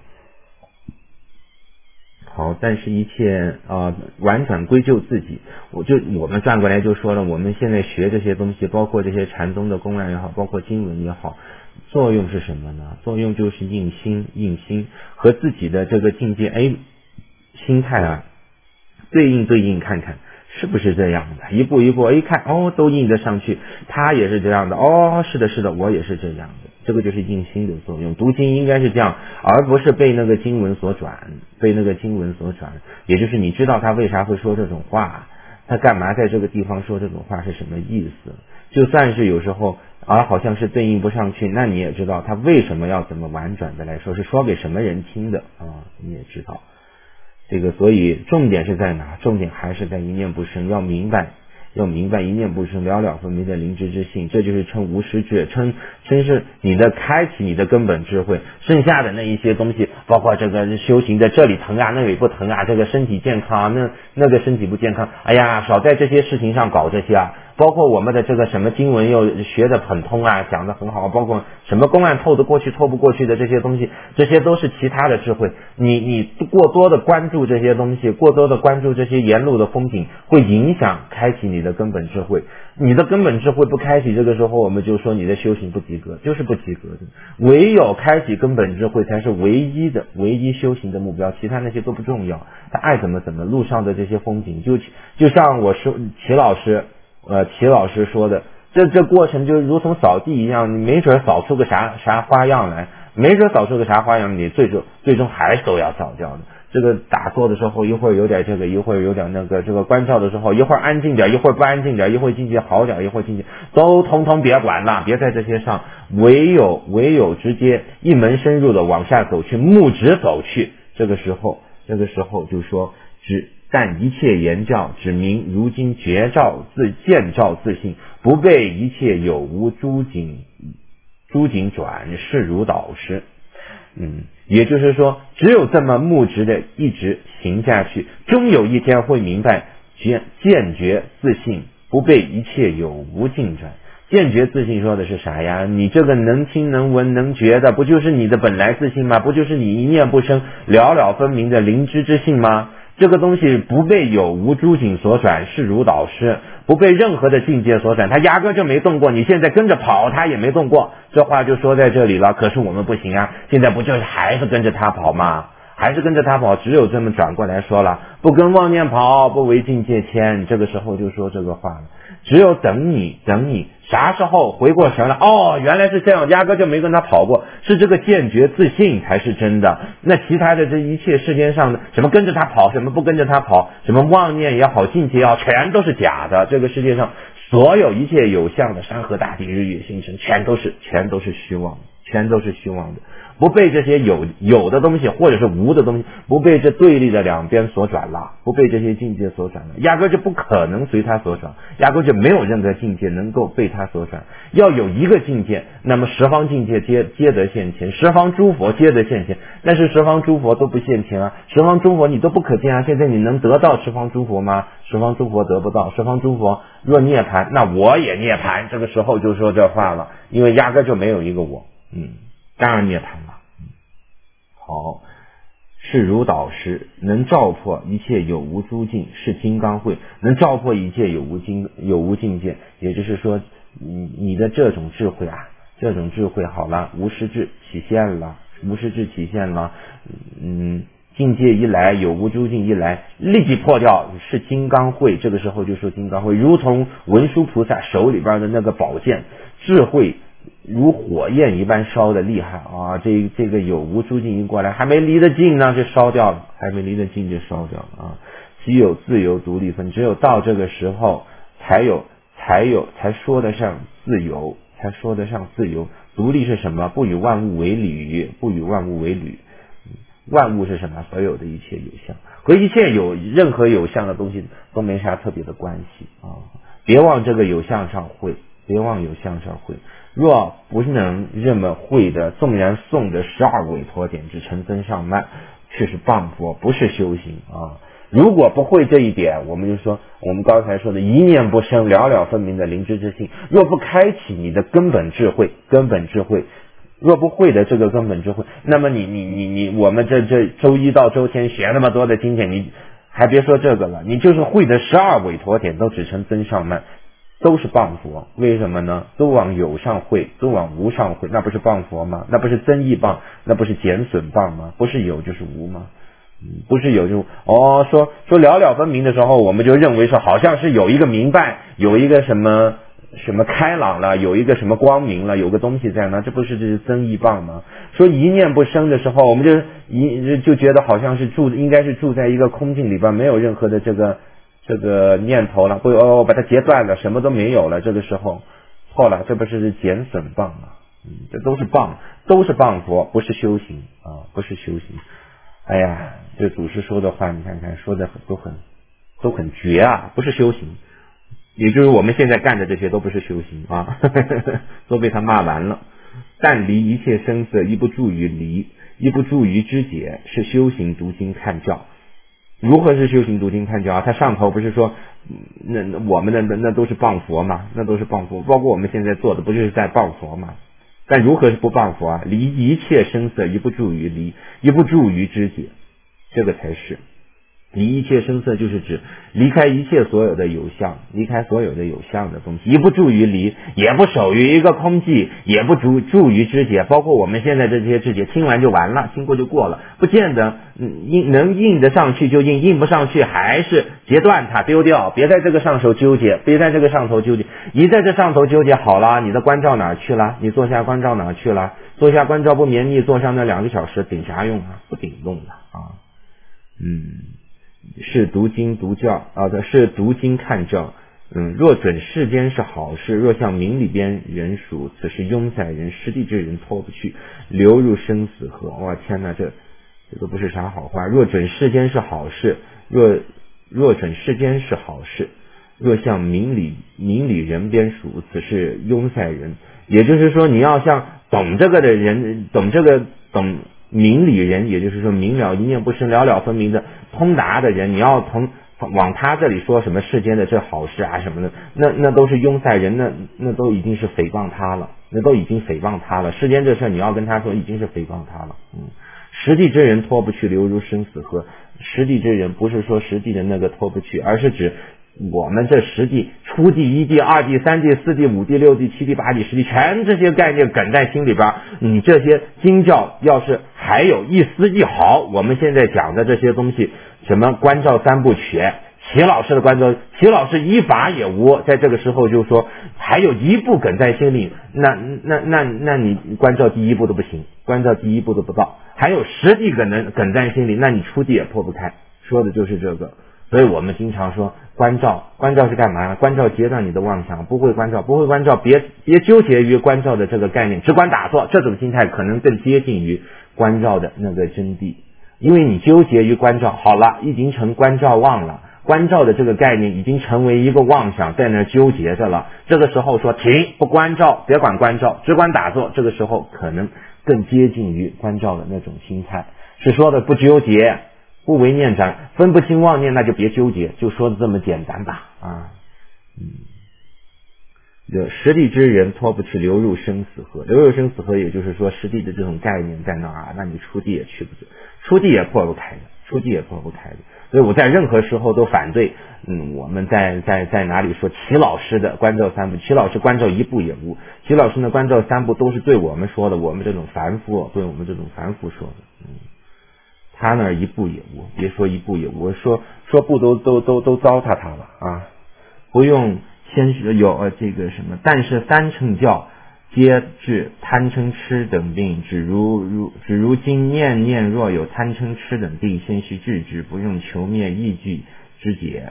A: 好，但是一切婉转归咎自己，我们转过来就说了，我们现在学这些东西，包括这些禅宗的公案也好，包括经文也好，作用是什么呢？作用就是印心和自己的这个境界，心态啊对应看看是不是这样的，一步一步看都印得上去，他也是这样的，是的我也是这样的，这个就是印心的作用。读经应该是这样，而不是被那个经文所转，也就是你知道他为啥会说这种话，他干嘛在这个地方说这种话是什么意思，就算是有时候好像是对应不上去，那你也知道他为什么要怎么婉转的来说，是说给什么人听的你也知道这个。所以重点是在哪？重点还是在一念不生，要明白一念不生，了了分明的灵知之性，这就是称无师智，称是你的开启你的根本智慧。剩下的那一些东西，包括这个修行的这里疼啊那里不疼啊，这个身体健康那个身体不健康，少在这些事情上搞这些包括我们的这个什么经文又学得很通讲得很好，包括什么公案透得过去透不过去的这些东西，这些都是其他的智慧。你过多的关注这些东西，过多的关注这些沿路的风景，会影响开启你的根本智慧。你的根本智慧不开启，这个时候我们就说你的修行不及格，就是不及格的。唯有开启根本智慧才是唯一修行的目标，其他那些都不重要。他爱怎么路上的这些风景，就像我说齐老师说的，这过程就如同扫地一样，你没准扫出个啥花样来，你最终还是都要扫掉的。这个打坐的时候，一会儿有点这个，一会儿有点那个，这个观照的时候，一会儿安静点，一会儿不安静点，一会儿境界好点，一会儿境界都统统别管了，别在这些上，唯有直接一门深入的往下走去，目直走去。这个时候就说但一切言教，指明如今见照自信，不被一切有无诸景转，是如导师。也就是说，只有这么木直的一直行下去，终有一天会明白见觉自信，不被一切有无境转。见觉自信说的是啥呀？你这个能听能闻能觉的，不就是你的本来自信吗？不就是你一念不生了了分明的灵知之性吗？这个东西不被有无诸境所转，是如导师，不被任何的境界所转，他压根就没动过，你现在跟着跑他也没动过，这话就说在这里了。可是我们不行现在不就是还是跟着他跑吗？只有这么转过来说了，不跟妄念跑，不为境界牵，这个时候就说这个话了。只有等你啥时候回过神了，原来是这样，压根就没跟他跑过，是这个见觉自信才是真的。那其他的这一切世间上的什么跟着他跑，什么不跟着他跑，什么妄念也好，境界也好，全都是假的。这个世界上所有一切有相的山河大地日月星辰，全都是虚妄的，不被这些有的东西或者是无的东西，不被这对立的两边所转了，不被这些境界所转了，压根就不可能随他所转，压根就没有任何境界能够被他所转。要有一个境界，那么十方境界皆得现前，十方诸佛皆得现前，但是十方诸佛都不现前十方诸佛你都不可见现在你能得到十方诸佛吗？十方诸佛得不到，十方诸佛若涅槃，那我也涅槃。这个时候就说这话了，因为压根就没有一个我，当然涅槃了。好，是如导师，能照破一切有无诸境，是金刚慧，能照破一切有无境界。也就是说，你的这种智慧好了，无师智起现了，境界一来，有无诸境一来，立即破掉，是金刚慧。这个时候就说金刚慧，如同文殊菩萨手里边的那个宝剑，智慧如火焰一般烧的厉害这个有无诸境一过来，还没离得近呢就烧掉了，只有自由独立分，只有到这个时候才说得上自由，独立是什么？不与万物为侣，万物是什么？所有的一切有相， 和一切任何有相的东西都没啥特别的关系啊。别往这个有相上会，别往有相上会。若不能这么会的，纵然诵着12委托点至成增上慢，却是谤佛，不是修行啊。如果不会这一点，我们就说我们刚才说的一念不生，了了分明的灵知之性，若不开启你的根本智慧，若不会的这个根本智慧，那么我们这周一到周天学那么多的经典，你还别说这个了，你就是会的12委托点都只成增上慢，都是谤佛。为什么呢？都往有上会，都往无上会，那不是谤佛吗？那不是增益谤，那不是减损谤吗？不是有就是无吗？不是有就说了了分明的时候，我们就认为说好像是有一个明白，有一个什么开朗了，有一个什么光明了，有个东西在那，这不是增益谤吗？说一念不生的时候，我们就觉得好像是应该是住在一个空境里边，没有任何的这个念头了，我把它截断了，什么都没有了，这个时候错了，这不是减损谤吗？这都是谤佛，不是修行啊，不是修行。哎呀，这祖师说的话，你看看说的都很绝啊，不是修行，也就是我们现在干的这些都不是修行啊，都被他骂完了。但离一切声色，亦不助于离，亦不助于知解，是修行读经看教。如何是修行读经看教啊？他上头不是说那我们的那都是谤佛嘛，那都是谤佛，包括我们现在做的不就是在谤佛嘛？但如何是不谤佛啊？离一切声色，亦不助于离，亦不助于知解，这个才是。离一切声色就是指离开一切所有的有相，离开所有的有相的东西，亦不助于离，也不守于一个空寂，也不助于知解。包括我们现在的这些知解，听完就完了，听过就过了，不见得能印得上去就印不上去还是截断它丢掉，别在这个上头纠结，一在这上头纠结好了，你的关照哪去了？你坐下关照哪去了？坐下关照不绵密，坐上那2个小时顶啥用啊？不顶用的啊。是读经读教是读经看教。若准世间是好事，若向明里边人属，此是庸塞人，失地之人脱不去，流入生死河。哇天哪，这都不是啥好话。若准世间是好事，若准世间是好事，若向明里人边属，此是庸塞人。也就是说，你要像懂这个的人，懂明理人，也就是说明了一念不生，了了分明的通达的人，你要往他这里说什么世间的这好事啊什么的，那都是庸塞人，那都已经是诽谤他了，世间这事你要跟他说，已经是诽谤他了。实地之人脱不去，流入生死河。实地之人不是说实地的那个脱不去，而是指我们这10地，初地、1地、2地、3地、4地、5地、6地、7地、8地、10地，全这些概念梗在心里边，你这些经教要是还有一丝一毫，我们现在讲的这些东西，什么关照3部曲，齐老师的关照，齐老师一法也无，在这个时候就说还有一步梗在心里，那你关照第1步都不行，关照第1步都不到，还有10地梗在心里，那你初地也破不开，说的就是这个。所以我们经常说关照是干嘛呢？关照截断你的妄想，不会关照，别纠结于关照的这个概念，只管打坐，这种心态可能更接近于关照的那个真谛。因为你纠结于关照，好了，已经成关照妄了，关照的这个概念已经成为一个妄想，在那纠结着了。这个时候说停，不关照，别管关照，只管打坐，这个时候可能更接近于关照的那种心态，是说的不纠结，不为念展，分不清妄念，那就别纠结，就说的这么简单吧。实地之人脱不去，流入生死河。流入生死河，也就是说实地的这种概念在那儿，那你出地也去不去，出地也破不开的。所以我在任何时候都反对我们在哪里说齐老师的关照3部，齐老师关照1部也无，齐老师呢关照3部都是对我们说的，我们这种凡夫说的。他那儿1部也无，别说1部也无，说部都糟蹋他了啊！不用先有这个什么，但是3乘教皆治贪嗔痴等病，只如今念若有贪嗔痴等病，先须治之，不用求灭意句之解。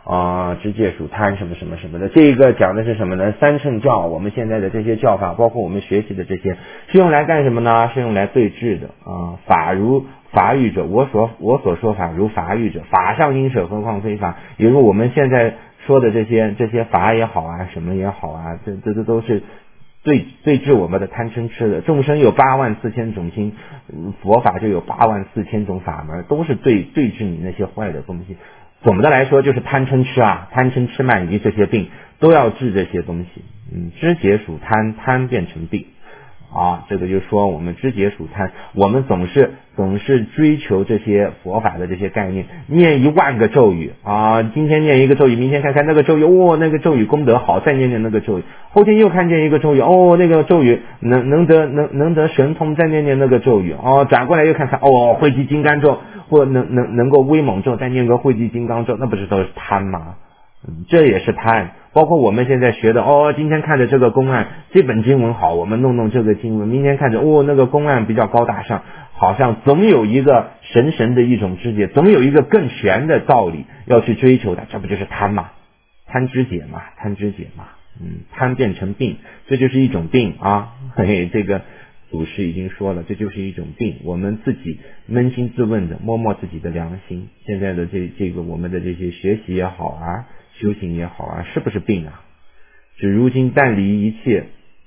A: 知戒属贪什么什么什么的。这个讲的是什么呢？三乘教，我们现在的这些教法，包括我们学习的这些，是用来干什么呢？是用来对治的法如法语者，我所说法如法语者，法上应舍，何况非法。比如我们现在说的这些法也好啊，什么也好啊，这都是对治我们的贪嗔痴的。众生有84000种心，佛法就有84000种法门，都是对治你那些坏的东西。总的来说就是贪嗔痴贪嗔痴慢疑这些病都要治这些东西。知节属贪，贪变成病这个就说我们知节属贪，我们总是追求这些佛法的这些概念，念10000个咒语今天念一个咒语，明天看看那个咒语，那个咒语功德好，再念念那个咒语，后天又看见一个咒语，那个咒语能得神通，再念念那个咒语转过来又看看汇集金刚咒，或能够威猛咒，再念个汇集金刚咒，那不是都是贪吗？这也是贪。包括我们现在学的今天看着这个公案，这本经文好，我们弄这个经文，明天看着那个公案比较高大上，好像总有一个神的一种知觉，总有一个更玄的道理要去追求的，这不就是贪吗？贪知解嘛，贪变成病，这就是一种病这个祖师已经说了，这就是一种病。我们自己扪心自问的，摸自己的良心，现在的这个我们的这些学习也好修行也好是不是病指如今但离一切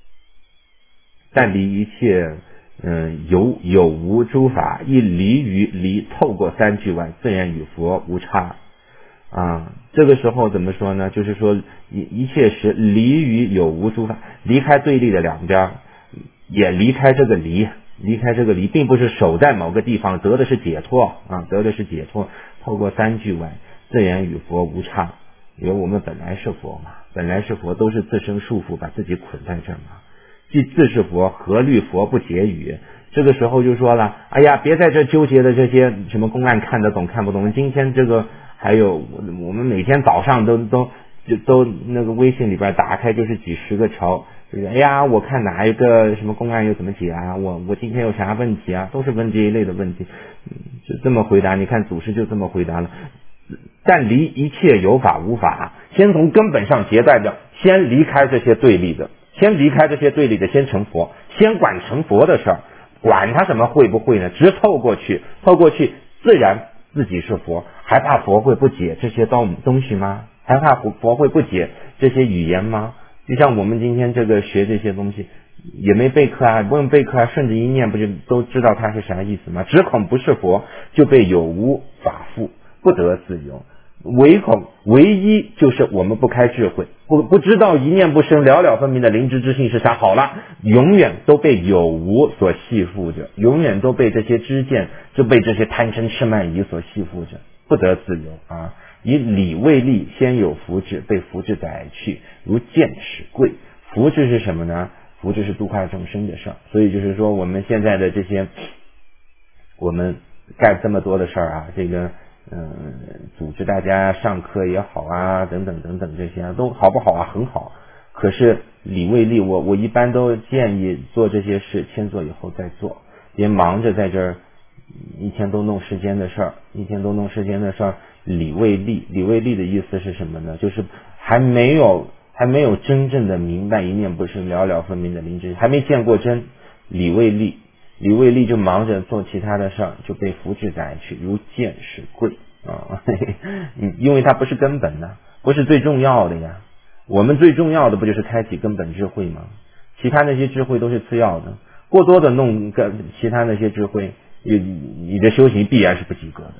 A: 有无诸法，一离透过3句外，自然与佛无差这个时候怎么说呢？就是说一切时离于有无诸法，离开对立的两边，也离开这个离，并不是守在某个地方，得的是解脱透过3句外，自然与佛无差。因为我们本来是佛，都是自身束缚，把自己捆在这儿嘛。既自是佛，何虑佛不解语？这个时候就说了，别在这纠结的这些什么公案看得懂看不懂。今天这个还有我们每天早上都那个微信里边打开就是几十个条，我看哪一个什么公案又怎么解我今天有啥问题都是问这一类的问题。就这么回答，你看祖师就这么回答了。但离一切有法无法，先从根本上结代表，先离开这些对立的，先成佛，先管成佛的事儿，管他什么会不会呢？直透过去，自然自己是佛，还怕佛会不解这些东西吗？还怕佛会不解这些语言吗？就像我们今天这个学这些东西，也没备课不用备课顺着一念不就都知道它是啥意思吗？只恐不是佛，就被有无法缚，不得自由。唯一就是我们不开智慧，不知道一念不生了了分明的灵知之性是啥，好了，永远都被有无所系缚着，永远都被这些知见，就被这些贪嗔痴慢疑所系缚着，不得自由以理为力，先有福智，被福智载去，如剑齿贵。福智是什么呢？福智是度化众生的事儿。所以就是说我们现在的这些我们干这么多的事儿这个组织大家上课也好等等这些都好不好很好。可是理为力，我一般都建议做这些事先做以后再做，别忙着在这儿一天都弄世间的事儿，理为力的意思是什么呢？就是还没有真正的明白一念不生了了分明的灵知，还没见过真。理为力就忙着做其他的事儿，就被福智载去，如剑齿贵因为它不是根本不是最重要的呀。我们最重要的不就是开启根本智慧吗？其他那些智慧都是次要的，过多的弄其他那些智慧，你的修行必然是不及格的，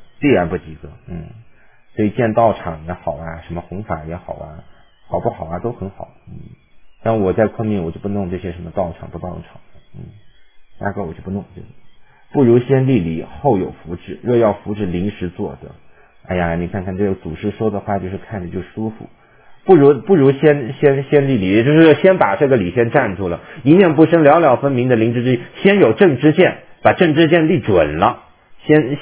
A: 所以建道场也好什么弘法也好好不好都很好。像我在昆明，我就不弄这些什么道场不道场，压根我就不弄这个。不如先立理，后有福智，若要福智临时做的。你看看这个祖师说的话，就是看着就舒服。不如先立理，也就是先把这个理先站住了，一念不生了了分明的灵知之意，先有正知见，把正知见立准了，先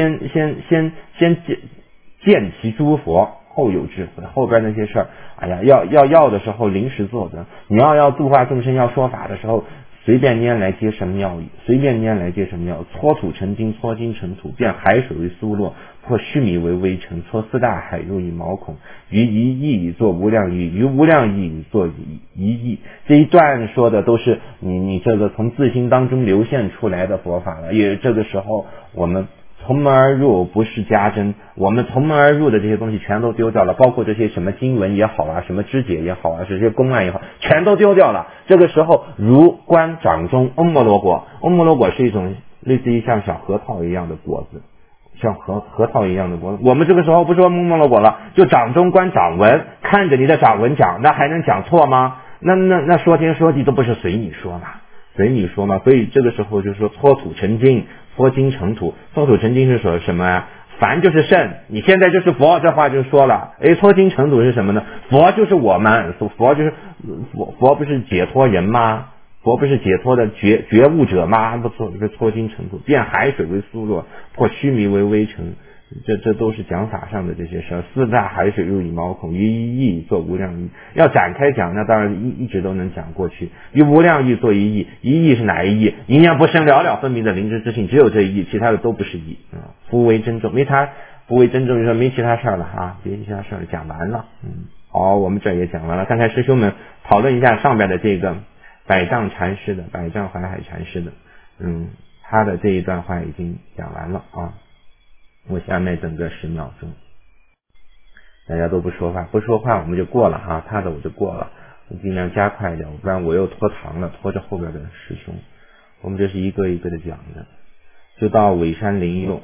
A: 见其诸佛，后有智慧。后边那些事儿，要的时候临时做的。你要度化众生，要说法的时候， 随便拈来皆生妙矣。随便拈来皆生妙，搓土成金，搓金成土，变海水为苏洛，破须弥为微尘，搓四大海入以毛孔，于一义以作无量义，于无量义以作一义。这一段说的都是你这个从自心当中流现出来的佛法了。也这个时候我们从门而入不是加针，我们从门而入的这些东西全都丢掉了，包括这些什么经文也好啊，什么知解也好啊，这些公案也好，全都丢掉了。这个时候如观掌中欧摩罗果，欧摩罗果是一种类似于像小核桃一样的果子，像核桃一样的果子。我们这个时候不说欧摩罗果了，就掌中观掌文，看着你的掌文讲，那还能讲错吗？那说天说地都不是随你说嘛，随你说嘛。所以这个时候就说搓土成金，搓金成土。搓土成金是说什么啊？凡就是圣，你现在就是佛，这话就说了。搓金成土是什么呢？佛就是我们，佛就是佛不是解脱人吗？佛不是解脱的觉悟者吗？不错，是搓金成土，变海水为苏洛，破须弥为微尘。这都是讲法上的这些事儿。四大海水入以毛孔，于一义作无量义。要展开讲，那当然一直都能讲过去。于无量义作一义，一义是哪一义？一念不生，了了分明的灵知之性，只有这一义，其他的都不是义。夫为真正，没他不为真正，就说没其他事儿了啊，别其他事儿了，讲完了。好，我们这也讲完了。刚才师兄们讨论一下上边的这个百丈禅师的百丈怀海禅师的，他的这一段话已经讲完了啊。我下面等个10秒钟，大家都不说话，我们就过了哈，他的我就过了，我尽量加快一点，不然我又拖堂了，拖着后边的师兄。我们这是一个一个的讲的，就到尾山灵佑，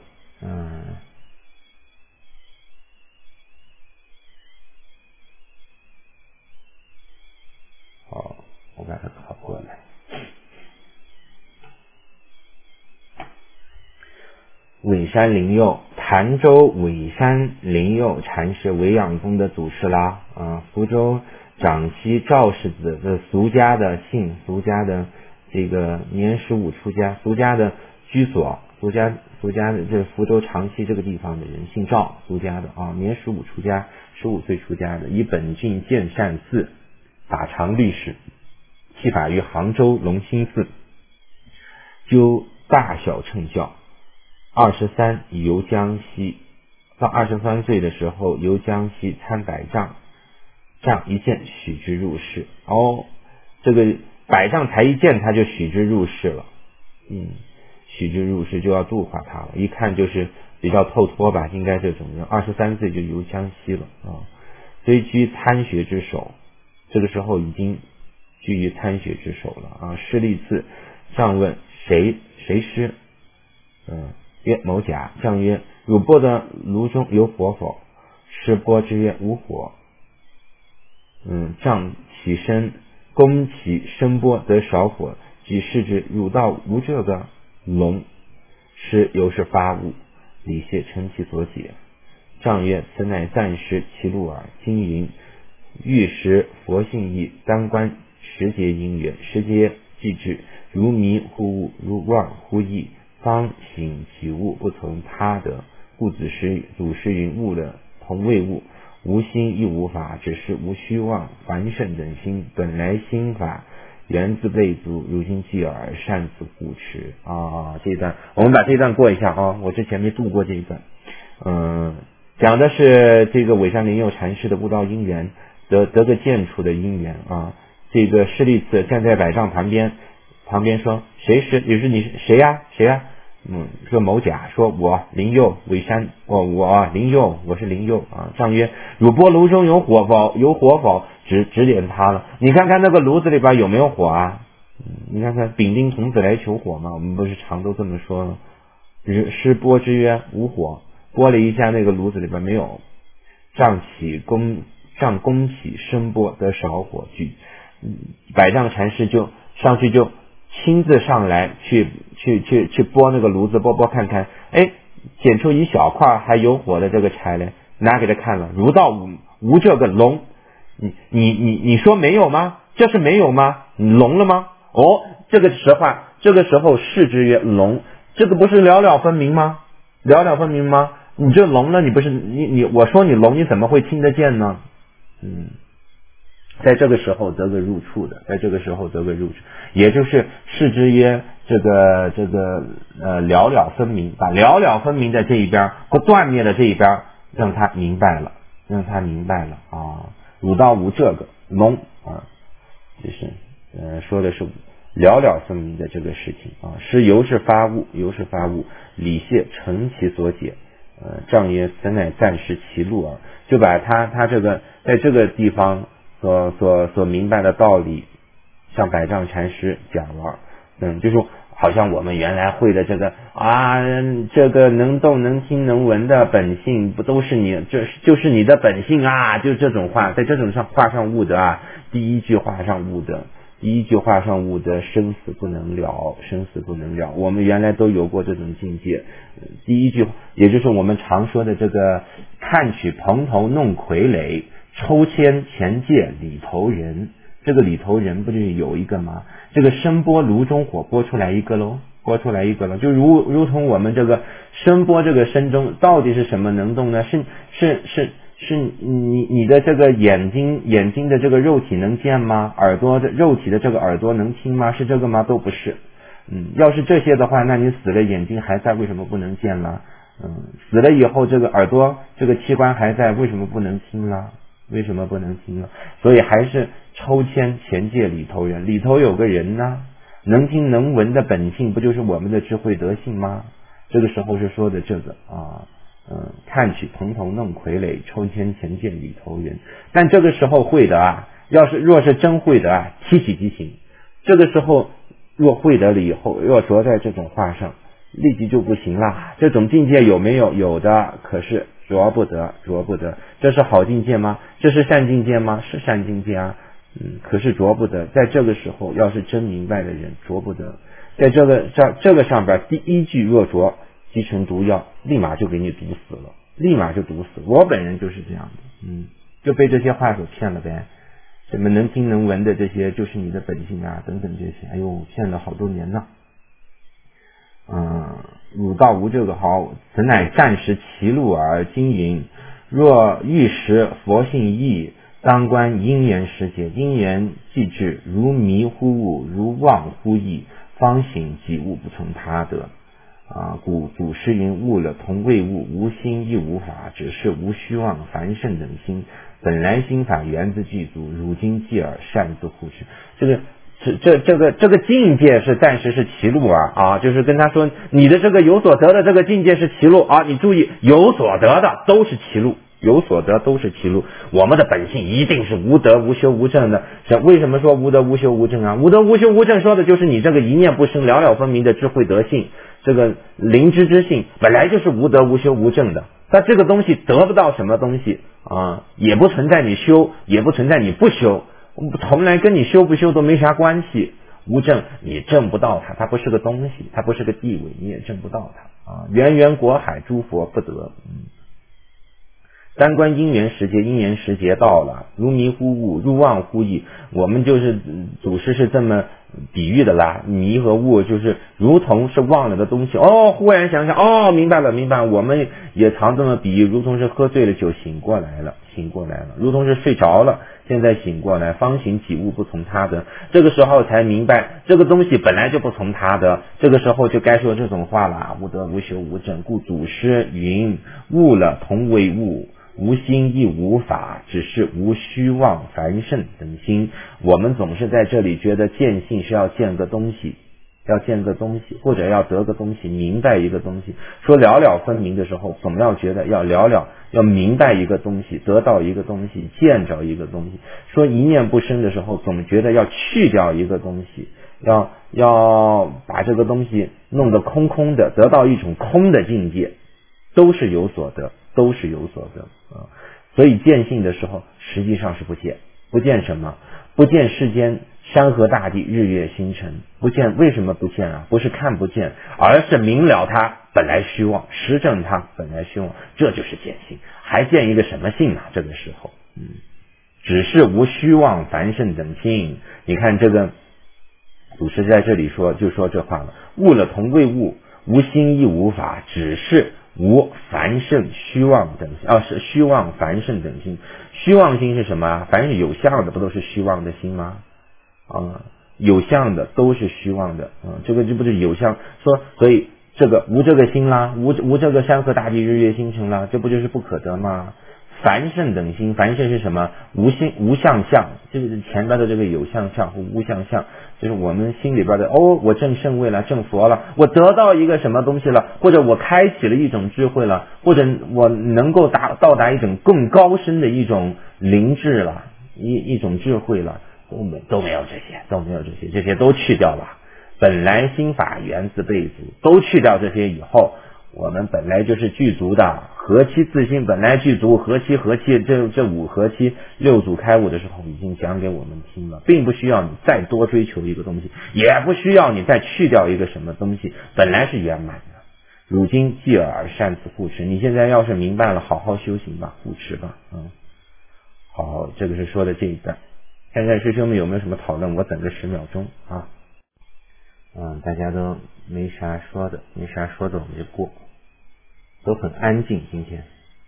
A: 好，我把它拷过来。尾山灵佑，潭州尾山灵佑禅师，维养宗的祖师啦。福州长西赵氏子的俗家的姓，俗家的这个年15出家，俗家的居所，俗家的这福州长西这个地方的人，姓赵，俗家的年15出家，15岁出家的，以本郡建善寺，法常律师，弃法于杭州龙兴寺，究大小乘教。23游江西，到23岁的时候游江西参百丈，丈一见许之入室。这个百丈才一见他就许之入室了，许之入室就要度化他了，一看就是比较透脱吧，应该这种人23岁就游江西了虽居参学之首，这个时候已经居于参学之首了师立次，上问谁师？曰某甲。将曰汝钵的炉中有火否？师钵之曰无火。丈起身攻其声钵得少火，即视之，汝道无这个龙。师由是发悟，礼谢称其所解。丈曰此乃暂时其路耳。今云欲识佛性义，当观时节因缘，时节既至，如迷忽悟，如妄忽异，方醒其悟，不从他得。故祖师云悟了同谓悟，无心亦无法，只是无虚妄。凡圣等心，本来心法源自备足，如今继耳，善自护持这一段我们把这一段过一下我之前没读过这一段。讲的是这个尾山灵佑禅师的悟道因缘，得个见处的因缘这个师立次站在百丈旁边说谁是？也是你谁呀？说某甲，说我灵佑尾山，我灵佑，我是灵佑丈曰汝钵炉中有火否？有火否？指点他了，你看看那个炉子里边有没有火你看看丙丁童子来求火嘛，我们不是常都这么说吗？师钵之曰无火，拨了一下那个炉子里边没有。丈攻起声钵得少火炬，百丈禅师就上去就亲自上来去拨那个炉子，拨看，捡出一小块还有火的这个柴来，拿给他看了。如道无这个龙，你说没有吗？这是没有吗？你聋了吗？这个时候视之曰聋，这个不是了了分明吗？你这聋了，你不是我说你聋，你怎么会听得见呢？ 在这个时候得个入处的，在这个时候得个入处，也就是视之曰这个了了分明，把了了分明的这一边或断灭的这一边让他明白了啊。儒道无这个聋啊，就是说的是了了分明的这个事情啊。是由是发物，礼谢成其所解。丈曰此乃暂时其路耳，就把他这个在这个地方所明白的道理向百丈禅师讲了。就是好像我们原来会的这个这个能动能听能闻的本性不都是你，就是你的本性啊，就这种话，在这种话上悟得第一句话上悟得生死不能了，我们原来都有过这种境界。第一句也就是我们常说的这个看取蓬头弄傀儡，抽签前界里头人。这个里头人不就有一个吗？这个声波炉中火拨出来一个喽，就如同我们这个声波，这个声中到底是什么能动呢？是你的这个眼睛的这个肉体能见吗？耳朵的肉体的这个耳朵能听吗？是这个吗？都不是。要是这些的话，那你死了眼睛还在，为什么不能见了？死了以后这个耳朵这个器官还在，为什么不能听了？所以还是抽签前界里头人，里头有个人呢，能听能闻的本性不就是我们的智慧德性吗？这个时候是说的这个看取蓬头弄傀儡，抽签前界里头人。但这个时候会的若是真会的提起即行。这个时候若会得了以后，若着在这种话上，立即就不行了。这种境界有没有？有的，可是着不得。这是好境界吗？这是善境界吗？是善境界啊。可是着不得。在这个时候，要是真明白的人着不得。在这个上边第一句若着，即成毒药，立马就给你毒死了，我本人就是这样的，就被这些话所骗了呗。什么能听能闻的这些就是你的本性啊，等等这些，骗了好多年呢。儒道无这个好，此乃暂时其路耳。经云：若欲识佛性义，当观因缘时节。因缘既至，如迷乎物，如妄乎意，方醒己物不从他得。故祖师云：悟了同谓物，无心亦无法，只是无虚妄凡圣等心。本来心法源自具足，如今继而擅自护持。这个境界是暂时是其路就是跟他说你的这个有所得的这个境界是其路你注意，有所得的都是其路，我们的本性一定是无德无修无正的。为什么说无德无修无正无德无修无正说的就是你这个一念不生了了分明的智慧德性，这个灵知之性本来就是无德无修无正的。但这个东西得不到什么东西也不存在你修，也不存在你不修，从来跟你修不修都没啥关系。无正你证不到它不是个东西，它不是个地位，你也证不到它源源国海诸佛不得。单观因缘时节，因缘时节到了，如迷乎物，如妄乎意。我们就是祖师是这么比喻的啦，迷和悟就是如同是忘了的东西忽然想想明白了。我们也常这么比喻，如同是喝醉了酒醒过来了，如同是睡着了，现在醒过来，方醒己物不从他得。这个时候才明白这个东西本来就不从他得，这个时候就该说这种话了。无德无修无正，故祖师云：悟了同为物，无心亦无法，只是无虚妄凡圣等心。我们总是在这里觉得见性是要见个东西，或者要得个东西，明白一个东西。说了了分明的时候，总要觉得要了了，要明白一个东西，得到一个东西，见着一个东西。说一念不生的时候，总觉得要去掉一个东西，要把这个东西弄得空空的，得到一种空的境界，都是有所得。所以见性的时候实际上是不见什么？不见世间山河大地日月星辰，不见。为什么不见不是看不见，而是明了它本来虚妄，实证它本来虚妄，这就是见性。还见一个什么性这个时候只是无虚妄凡圣等心。你看这个祖师在这里就说这话了：悟了同谓物，无心亦无法，只是无繁盛虚妄等心是虚妄繁盛等心。虚妄心是什么？凡是有相的不都是虚妄的心吗？有相的都是虚妄的这个就不是有相所以这个无这个心啦，无这个山河大地日月星辰啦，这不就是不可得吗？繁盛等心，繁盛是什么？无相相，就是前边的这个有相相和无相相，就是我们心里边的我证圣位了，证佛了，我得到一个什么东西了，或者我开启了一种智慧了，或者我能够到达一种更高深的一种灵智了，一种智慧了，都没有这些，这些都去掉了。本来心法源自备足，都去掉这些以后，我们本来就是具足的，合期自性本来具足，合期这五合期六祖开悟的时候已经讲给我们听了，并不需要你再多追求一个东西，也不需要你再去掉一个什么东西，本来是圆满的。如今继而善自护持，你现在要是明白了，好好修行吧，护持吧。好，这个是说的这一段。看看师兄们有没有什么讨论，我等个10秒钟啊。大家都没啥说的，我们就过，都很安静今天。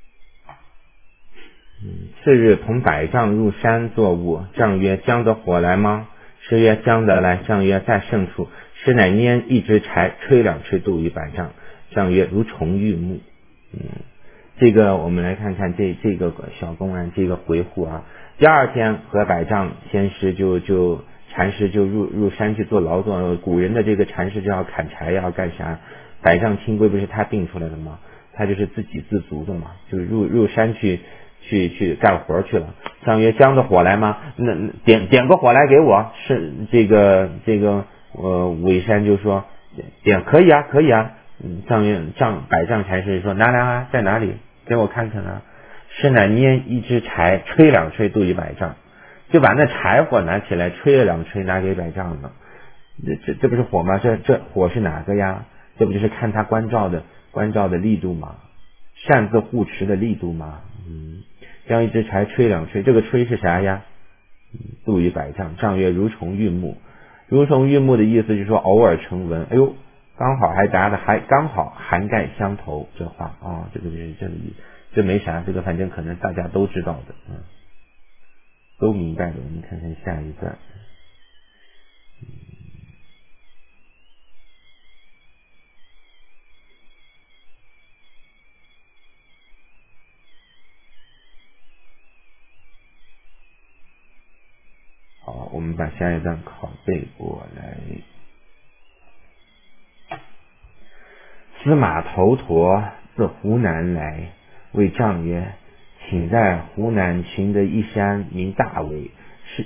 A: 次日同百丈入山作悟，丈曰：将得火来吗？师曰：将得来。丈曰：在胜处。师乃拈一支柴，吹2吹度于百丈。丈曰：如虫遇木。这个我们来看看这个小公案，这个回复啊。第二天和百丈先师禅师就入山去做劳作，古人的这个禅师就要砍柴要干啥？百丈清规不是他定出来的吗？他就是自给自足的嘛，就入山去干活去了。丈曰：将得火来吗？那点个火来给我。是这个韦山就说点可以啊。百丈禅师说拿来啊，在哪里？给我看看啊。师乃拈一支柴，吹2吹度于百丈。就把那柴火拿起来吹了2吹，拿给百丈了。这不是火吗？这火是哪个呀？这不就是看他关照的力度吗？擅自护持的力度吗？将一支柴吹2吹，这个吹是啥呀？度于百丈。丈曰：如虫遇木。如虫遇木的意思就是说偶尔成文，刚好还答的还刚好涵盖相投，这话这个就是这个意思，这没啥，这个反正可能大家都知道的都明白了。我们看看下一段。好，我们把下一段拷贝过来。司马头陀自湖南来，谓丈曰：请在湖南寻得一山名大伟，是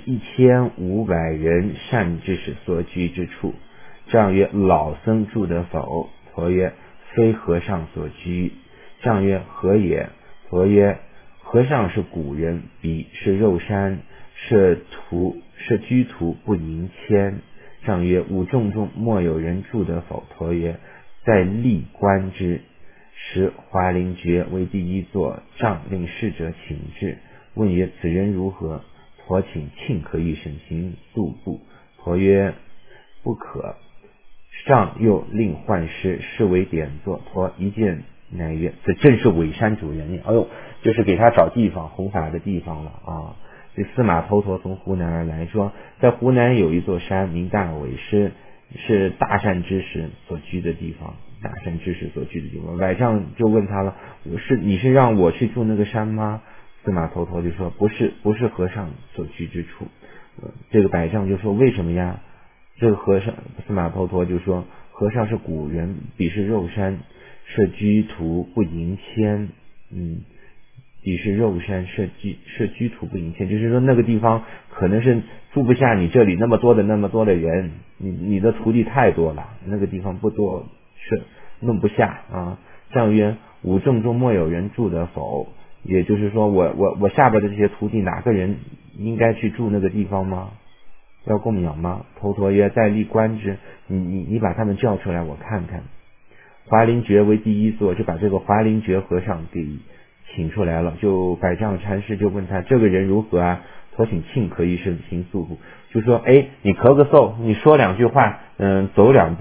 A: 1500人善知识所居之处。丈曰：老僧住得否？陀曰：非和尚所居。丈曰：何也？陀曰：和尚是古人，彼是肉山，是居徒不盈谦。丈曰：吾众中莫有人住得否？陀曰：在历观之。时华林觉为第一座，丈令侍者请至，问曰：此人如何？陀请庆可以审行速步。陀曰：不可。上又令唤师，是为点坐。陀一见乃曰：此正是伪山主人也。就是给他找地方弘法的地方了啊。这司马头陀从湖南而来，说在湖南有一座山名大伟，是大善知识所居的地方。百丈就问他了：你是让我去住那个山吗？司马头陀就说：不是和尚所居之处。这个百丈就说：为什么呀？这个司马头陀就说：和尚是古人，彼是肉山，是居徒不盈谦。彼是肉山，是居徒不盈谦，就是说那个地方可能是住不下你这里那么多的人，你的徒弟太多了，那个地方不多，是弄不下啊。丈曰：吾众中莫有人住得否？也就是说我下边的这些徒弟哪个人应该去住那个地方吗？要供养吗？头陀曰：在历观之。你把他们叫出来我看看。华林觉为第一座，就把这个华林觉和尚给请出来了。就百丈禅师就问他：这个人如何啊？陀请庆可以审行速步，就说你咳个嗽，你说2句话，走2步，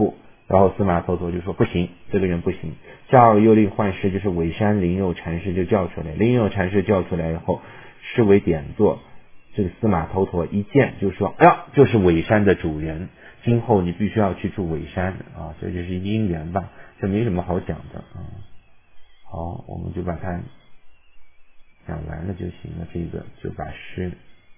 A: 然后司马头陀就说不行，这个人不行。加尔又令幻师，就是尾山灵佑禅师就叫出来，灵佑禅师叫出来以后，施为点座。这个司马头陀一见就说，哎呀，就是尾山的主人，今后你必须要去住尾山啊，这就是因缘吧，这没什么好讲的啊。好，我们就把它讲完了就行了，这个就把诗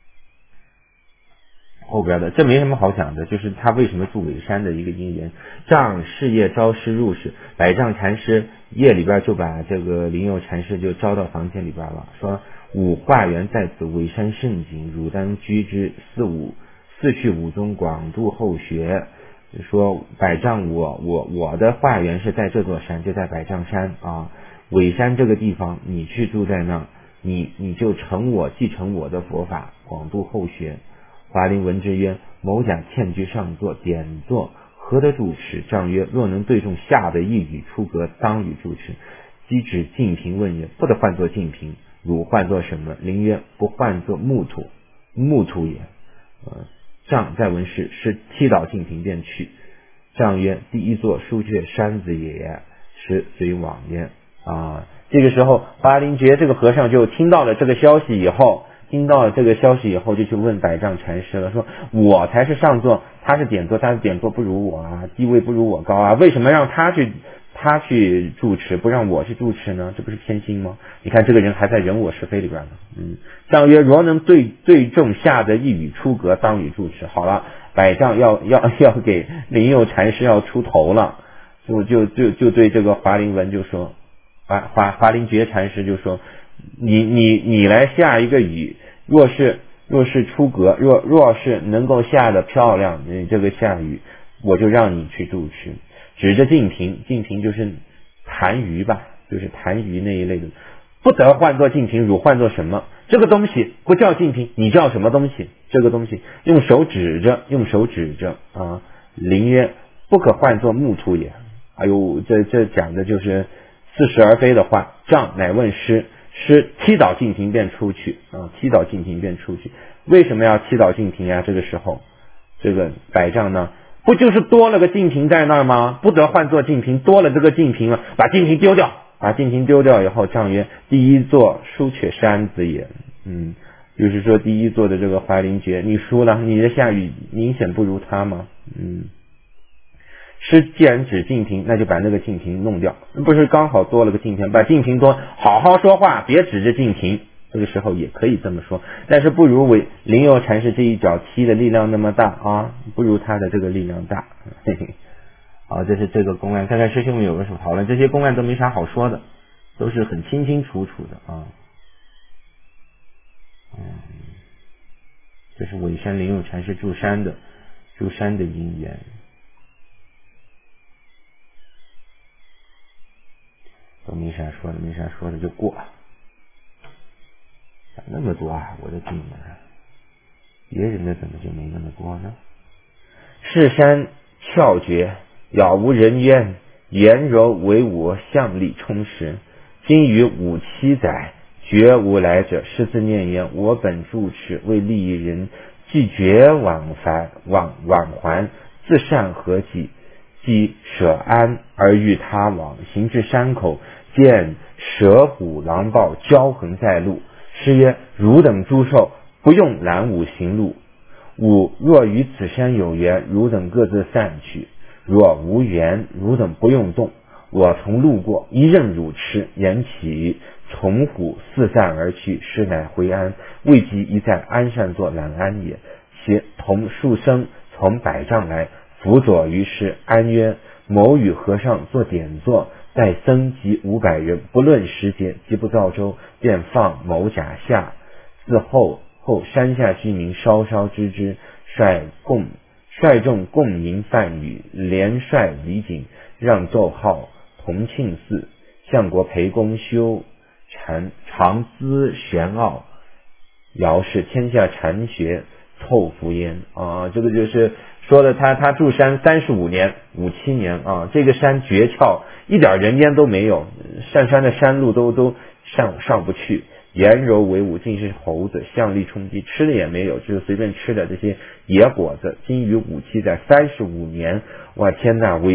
A: 后边的这没什么好讲的，就是他为什么住尾山的一个因缘。仗事业招师入室，百丈禅师夜里边就把这个灵佑禅师就招到房间里边了，说吾化缘在此尾山胜景，汝当居之，四去五宗，广度后学。就说百丈我的化缘是在这座山，就在百丈山啊，尾山这个地方你去住在那，你就继承我的佛法，广度后学。华林闻之曰：某甲欠居上座，点座何得住持？丈曰：若能对中下的一语出格，当与住持。即指净瓶问曰：不得唤作净瓶，汝唤作什么？灵曰：不唤作木土也。丈再闻是踢倒净瓶便去。丈曰：第一座书阙山子也，时随往焉。这个时候华林觉这个和尚就听到了这个消息以后，就去问百丈禅师了，说我才是上座，他是点座不如我啊，地位不如我高啊，为什么让他去住持，不让我去住持呢？这不是偏心吗？你看这个人还在人我是非里边呢。丈曰：若能对众下的一语出格，当与住持。好了，百丈要给灵佑禅师要出头了，就对这个华林文就说，华林觉禅师就说，你来下一个雨，若是出格，若是能够下的漂亮，你这个下雨我就让你去住持。指着净瓶就是痰盂吧，就是痰盂那一类的，不得唤作净瓶，汝唤作什么？这个东西不叫净瓶，你叫什么东西？这个东西用手指着啊。灵曰：不可唤作木土也。哎呦，这讲的就是似是而非的话。丈乃问师踢倒净瓶便出去啊，踢倒净瓶便出去。为什么要踢倒净瓶呀？这个时候这个百丈呢，不就是多了个净瓶在那儿吗？不得唤作净瓶，多了这个净瓶了，把净瓶丢掉以后，丈曰：第一座输却山子也。就是说第一座的这个华林觉你输了，你的下雨明显不如他吗？师既然指净瓶，那就把那个净瓶弄掉，不是刚好多了个净瓶，把净瓶多，好好说话，别指着净瓶。这个时候也可以这么说，但是不如灵佑禅师这一脚踢的力量那么大啊，不如他的这个力量大。好，这是这个公案，看看师兄们有没有什么讨论。这些公案都没啥好说的，都是很清清楚楚的啊。这是尾山灵佑禅师住山的因缘。都没啥说的就过。咋那么多啊，我的弟们，别人的怎么就没那么多呢？是山峭绝，杳无人烟，颜柔为我相力充实。今于57载，绝无来者。师自念言：我本住持，为利益人，既绝往还，自善何计？即舍安而欲他往，行至山口，见蛇虎狼豹交横在路。师曰：汝等诸兽，不用拦吾行路。吾若与此山有缘，汝等各自散去；若无缘，汝等不用动。我从路过，一任汝吃，言起从虎四散而去。师乃回安，未及一在安善作懒安也。携同数僧从百丈来，辅佐于师。安曰：某与和尚做点座，待僧及500人，不论时节，即不造舟，便放某甲下。自后山下居民稍知之，率众共迎饭语，连率礼景，让奏号同庆寺。相国裴公修常资玄奥，尧是天下禅学凑福焉啊。这个就是说的他住山35年57年啊，这个山绝峭，一点人烟都没有，上山的山路都上不去。颜柔为伍，尽是猴子，相力充饥，吃的也没有，就是随便吃的这些野果子。今于57载35年，哇天哪，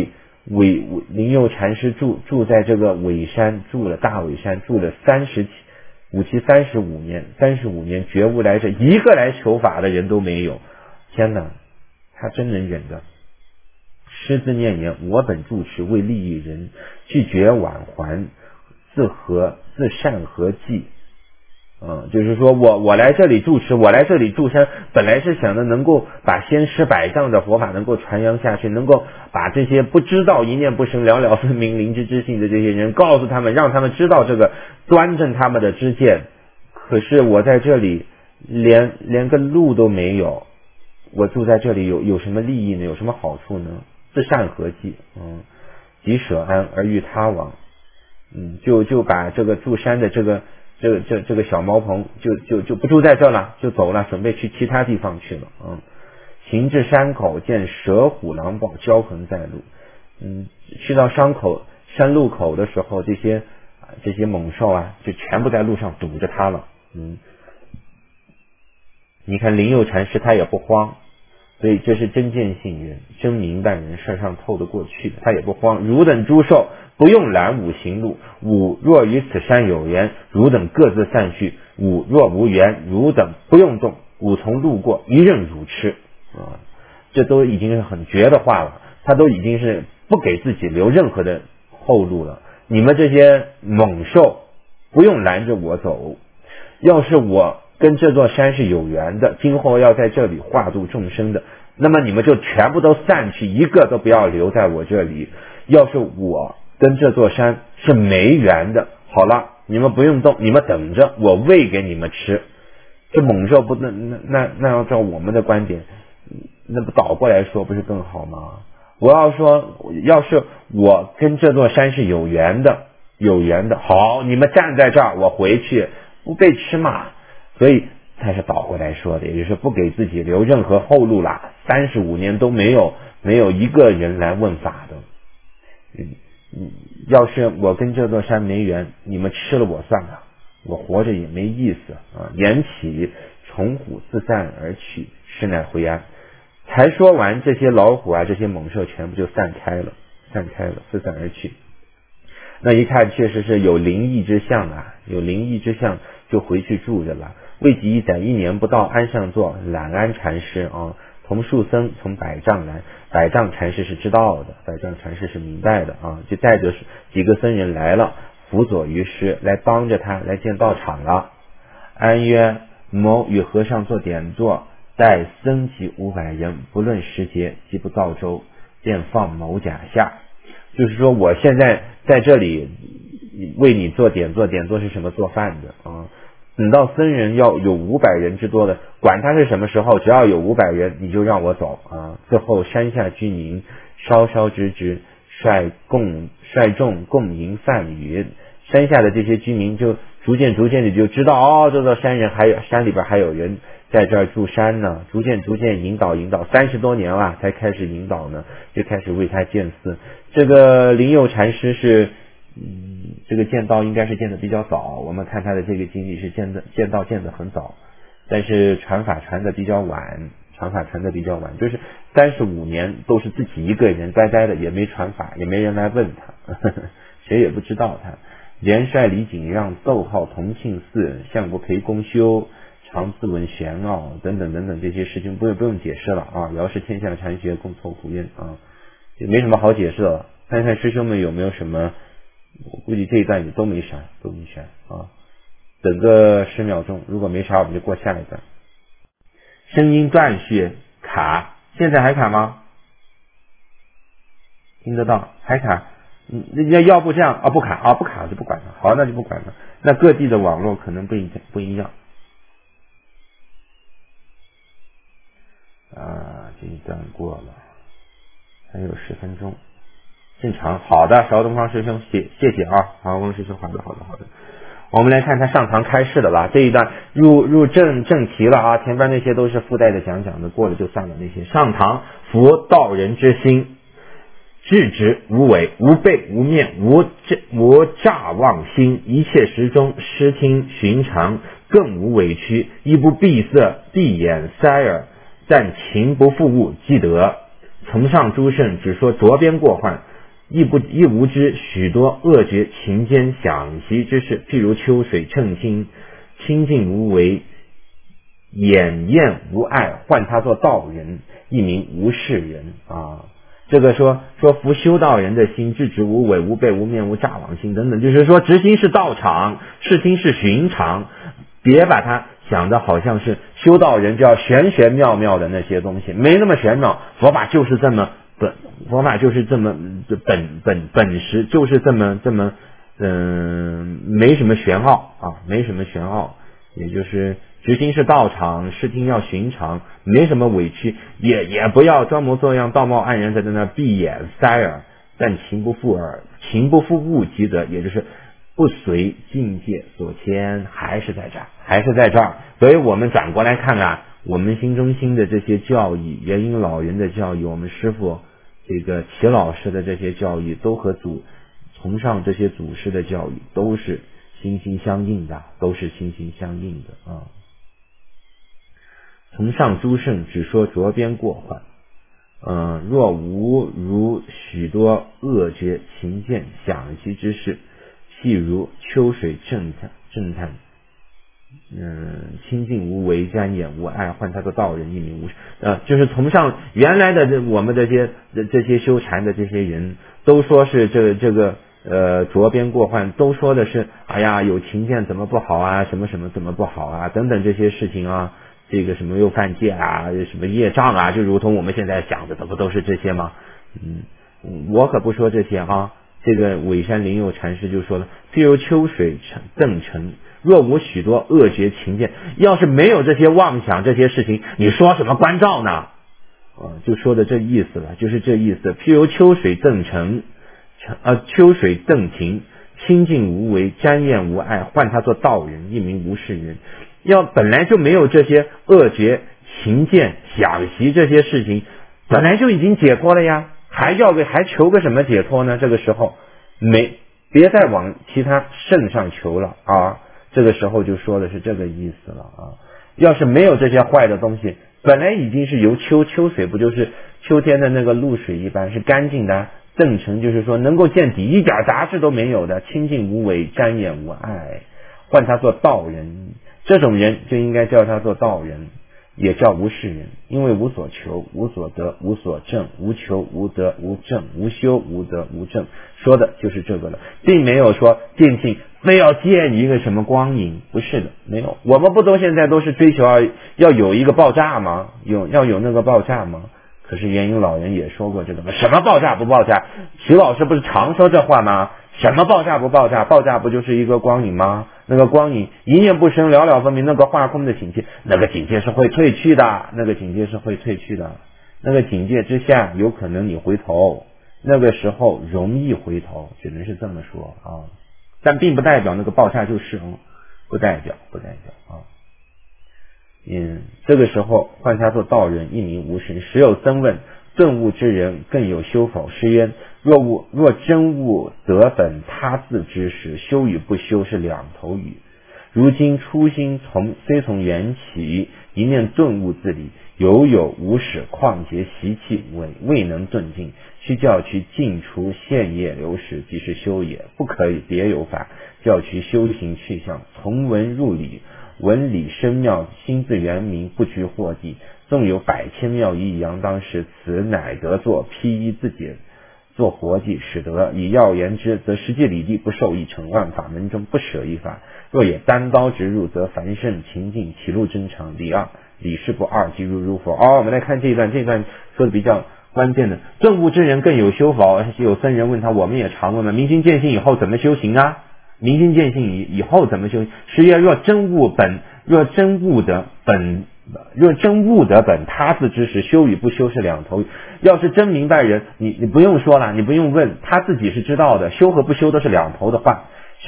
A: 灵佑禅师住在这个尾山，大尾山住了五期35年绝无来者，一个来求法的人都没有。天哪，他真能忍的。师自念言：我本住持为利益人，拒绝挽还，自善何计？就是说我来这里住持，我来这里住山，本来是想着能够把先师百丈的佛法能够传扬下去，能够把这些不知道一念不生了了分明灵知之性的这些人告诉他们，让他们知道这个，端正他们的知见。可是我在这里连个路都没有，我住在这里有什么利益呢？有什么好处呢？自善何计？即舍安而欲他往。就把这个住山的这个小茅棚就不住在这了，就走了，准备去其他地方去了。行至山口，见蛇虎狼豹交横在路。去到山路口的时候，这些猛兽啊，就全部在路上堵着他了。你看灵佑禅师他也不慌，所以这是真见性人，真明白人，事上透得过去的，他也不慌。汝等诸兽不用拦吾行路，吾若与此山有缘，汝等各自散去；吾若无缘，汝等不用动，吾从路过，一任汝吃。这都已经是很绝的话了，他都已经是不给自己留任何的后路了。你们这些猛兽不用拦着我走，要是我跟这座山是有缘的，今后要在这里化度众生的，那么你们就全部都散去，一个都不要留在我这里。要是我跟这座山是没缘的，好了，你们不用动，你们等着我喂给你们吃。这猛兽不能，那要照我们的观点，那不倒过来说不是更好吗？我要说，要是我跟这座山是有缘的，好，你们站在这儿，我回去不被吃嘛。所以他是倒过来说的，也就是不给自己留任何后路啦。35年都没有一个人来问法的。要是我跟这座山没缘，你们吃了我算了，我活着也没意思啊！言起，从虎自散而去，是乃回安。才说完，这些老虎啊，这些猛兽全部就散开了，四散而去。那一看确实是有灵异之象啊，就回去住着了。未及一载，1年不到，安上座，懒安禅师同树僧从百丈来，百丈禅师是知道的，百丈禅师是明白的就带着几个僧人来了，辅佐于师，来帮着他来建道场了。安曰：某与和尚做点坐，待僧及500人，不论时节，即不造舟，便放某甲下。就是说我现在在这里为你做点坐，点坐是什么？做饭的等到僧人要有500人之多的，管他是什么时候，只要有500人，你就让我走最后山下居民稍稍知之，率众共迎饭语。山下的这些居民就逐渐的就知道这座山里边还有人在这儿住山呢，逐渐引导30多年了才开始引导呢，就开始为他建寺。这个灵佑禅师是这个建道应该是建的比较早，我们看他的这个经历是建道建的很早，但是传法传的比较晚，就是35年都是自己一个人呆呆的，也没传法，也没人来问他谁也不知道他。连率李景让奏号同庆寺，向国陪公修，常自闻玄奥等等这些事情不用解释了饶是天下禅学共凑苦愿也没什么好解释了。看看师兄们有没有什么，我估计这一段也都没啥等个10秒钟，如果没啥我们就过下一段。声音断续卡，现在还卡吗？听得到？还卡？要不这样不卡不卡就不管了，好，那就不管了。那各地的网络可能不一样这一段过了，还有10分钟，正常。好的，邵东方师兄，谢谢邵东师兄，好的。我们来看他上堂开示的了，这一段入正题了前边那些都是附带的讲的，过了就算了。那些上堂服道人之心，至直无伪，无背无面，无诈妄心，一切时中视听寻常，更无委屈，亦不闭塞闭眼塞耳，但情不负物，记得从上诸圣只说着边过患， 亦无知许多恶绝情间想习之事，譬如秋水称清，清净无为，眼厌无爱，唤他做道人，一名无事人啊。这个说夫修道人的心，质直无伪，无背无面，无诈妄心等等，就是说直心是道场，视听是寻常，别把它想的好像是修道人就要玄玄妙妙的那些东西，没那么玄妙。佛法就是这么本实，就是这么没什么玄奥啊，没什么玄奥，也就是直心是道场，视听要寻常，没什么委屈，也不要装模作样道貌岸然在那闭眼塞耳，但情不负耳，情不负物即得，也就是不随境界所牵，还是在这儿。所以我们转过来看啊，我们新中心的这些教义，元婴老人的教义，我们师父这个齐老师的这些教义，都和崇尚这些祖师的教义都是心心相印的啊。从上诸圣只说着边过患，若无如许多恶绝情见想习之事，譬如秋水正叹，清净无为，沾眼无爱，唤他做道人，一名无事。就是从上原来的我们这些修禅的这些人，都说是这个着边过患，都说的是哎呀有情见怎么不好啊，什么什么怎么不好啊，等等这些事情啊。这个什么又犯戒啊，什么业障啊，就如同我们现在讲的，不都是这些吗？我可不说这些啊。这个尾山灵佑禅师就说了，譬如秋水邓成，若无许多恶绝情见，要是没有这些妄想这些事情，你说什么关照呢？就说的这意思了，就是这意思。譬如秋水邓成，秋水邓庭，清净无为，沾厌无爱，唤他做道人，一名无事人。要本来就没有这些恶绝情见想习这些事情，本来就已经解脱了呀，还求个什么解脱呢？这个时候别再往其他圣上求了啊！这个时候就说的是这个意思了啊！要是没有这些坏的东西，本来已经是由秋水不就是秋天的那个露水一般，是干净的。邓成就是说能够见底，一点杂质都没有的，清净无为，沾眼无爱，唤他做道人。这种人就应该叫他做道人，也叫无事人，因为无所求，无所得，无所证，无求无得无证，无修无得无证，说的就是这个了，并没有说见性非要见一个什么光影，不是的，没有。我们不都现在都是追求要有一个爆炸吗？要有那个爆炸吗？可是元婴老人也说过这个吗？什么爆炸不爆炸？徐老师不是常说这话吗？什么爆炸不爆炸？爆炸不就是一个光影吗？那个光影一念不生，了了分明，那个化空的境界，那个境界是会退去的，那个境界之下有可能你回头，那个时候容易回头，只能是这么说啊，但并不代表那个爆炸就是不代表啊。这个时候唤他做道人，一名无事。时有僧问，顿悟之人更有修否？师曰：若真悟得本他自之时，修与不修是两头语。如今初心虽从缘起，一面顿悟自理，有无始，况且习气未能顿尽，须教其尽除现业流失，即是修也，不可以别有法，教其修行去向，从文入理，文理深妙，心自圆明，不拘惑地，纵有百千妙义扬当时，此乃得作披衣自解，做活计，使得以要言之，则实际理地不受一成，万法门中不舍一法。若也单刀直入，则凡圣情境，其路真常。理事不二，即如佛。我们来看这一段说的比较关键的。顿悟之人更有修否？有僧人问他，我们也常问了，明心见性以后怎么修行啊？明心见性以后怎么修行？师曰：若真悟得本他自之时，修与不修是两头。要是真明白人，你不用说了，你不用问，他自己是知道的，修和不修都是两头的话。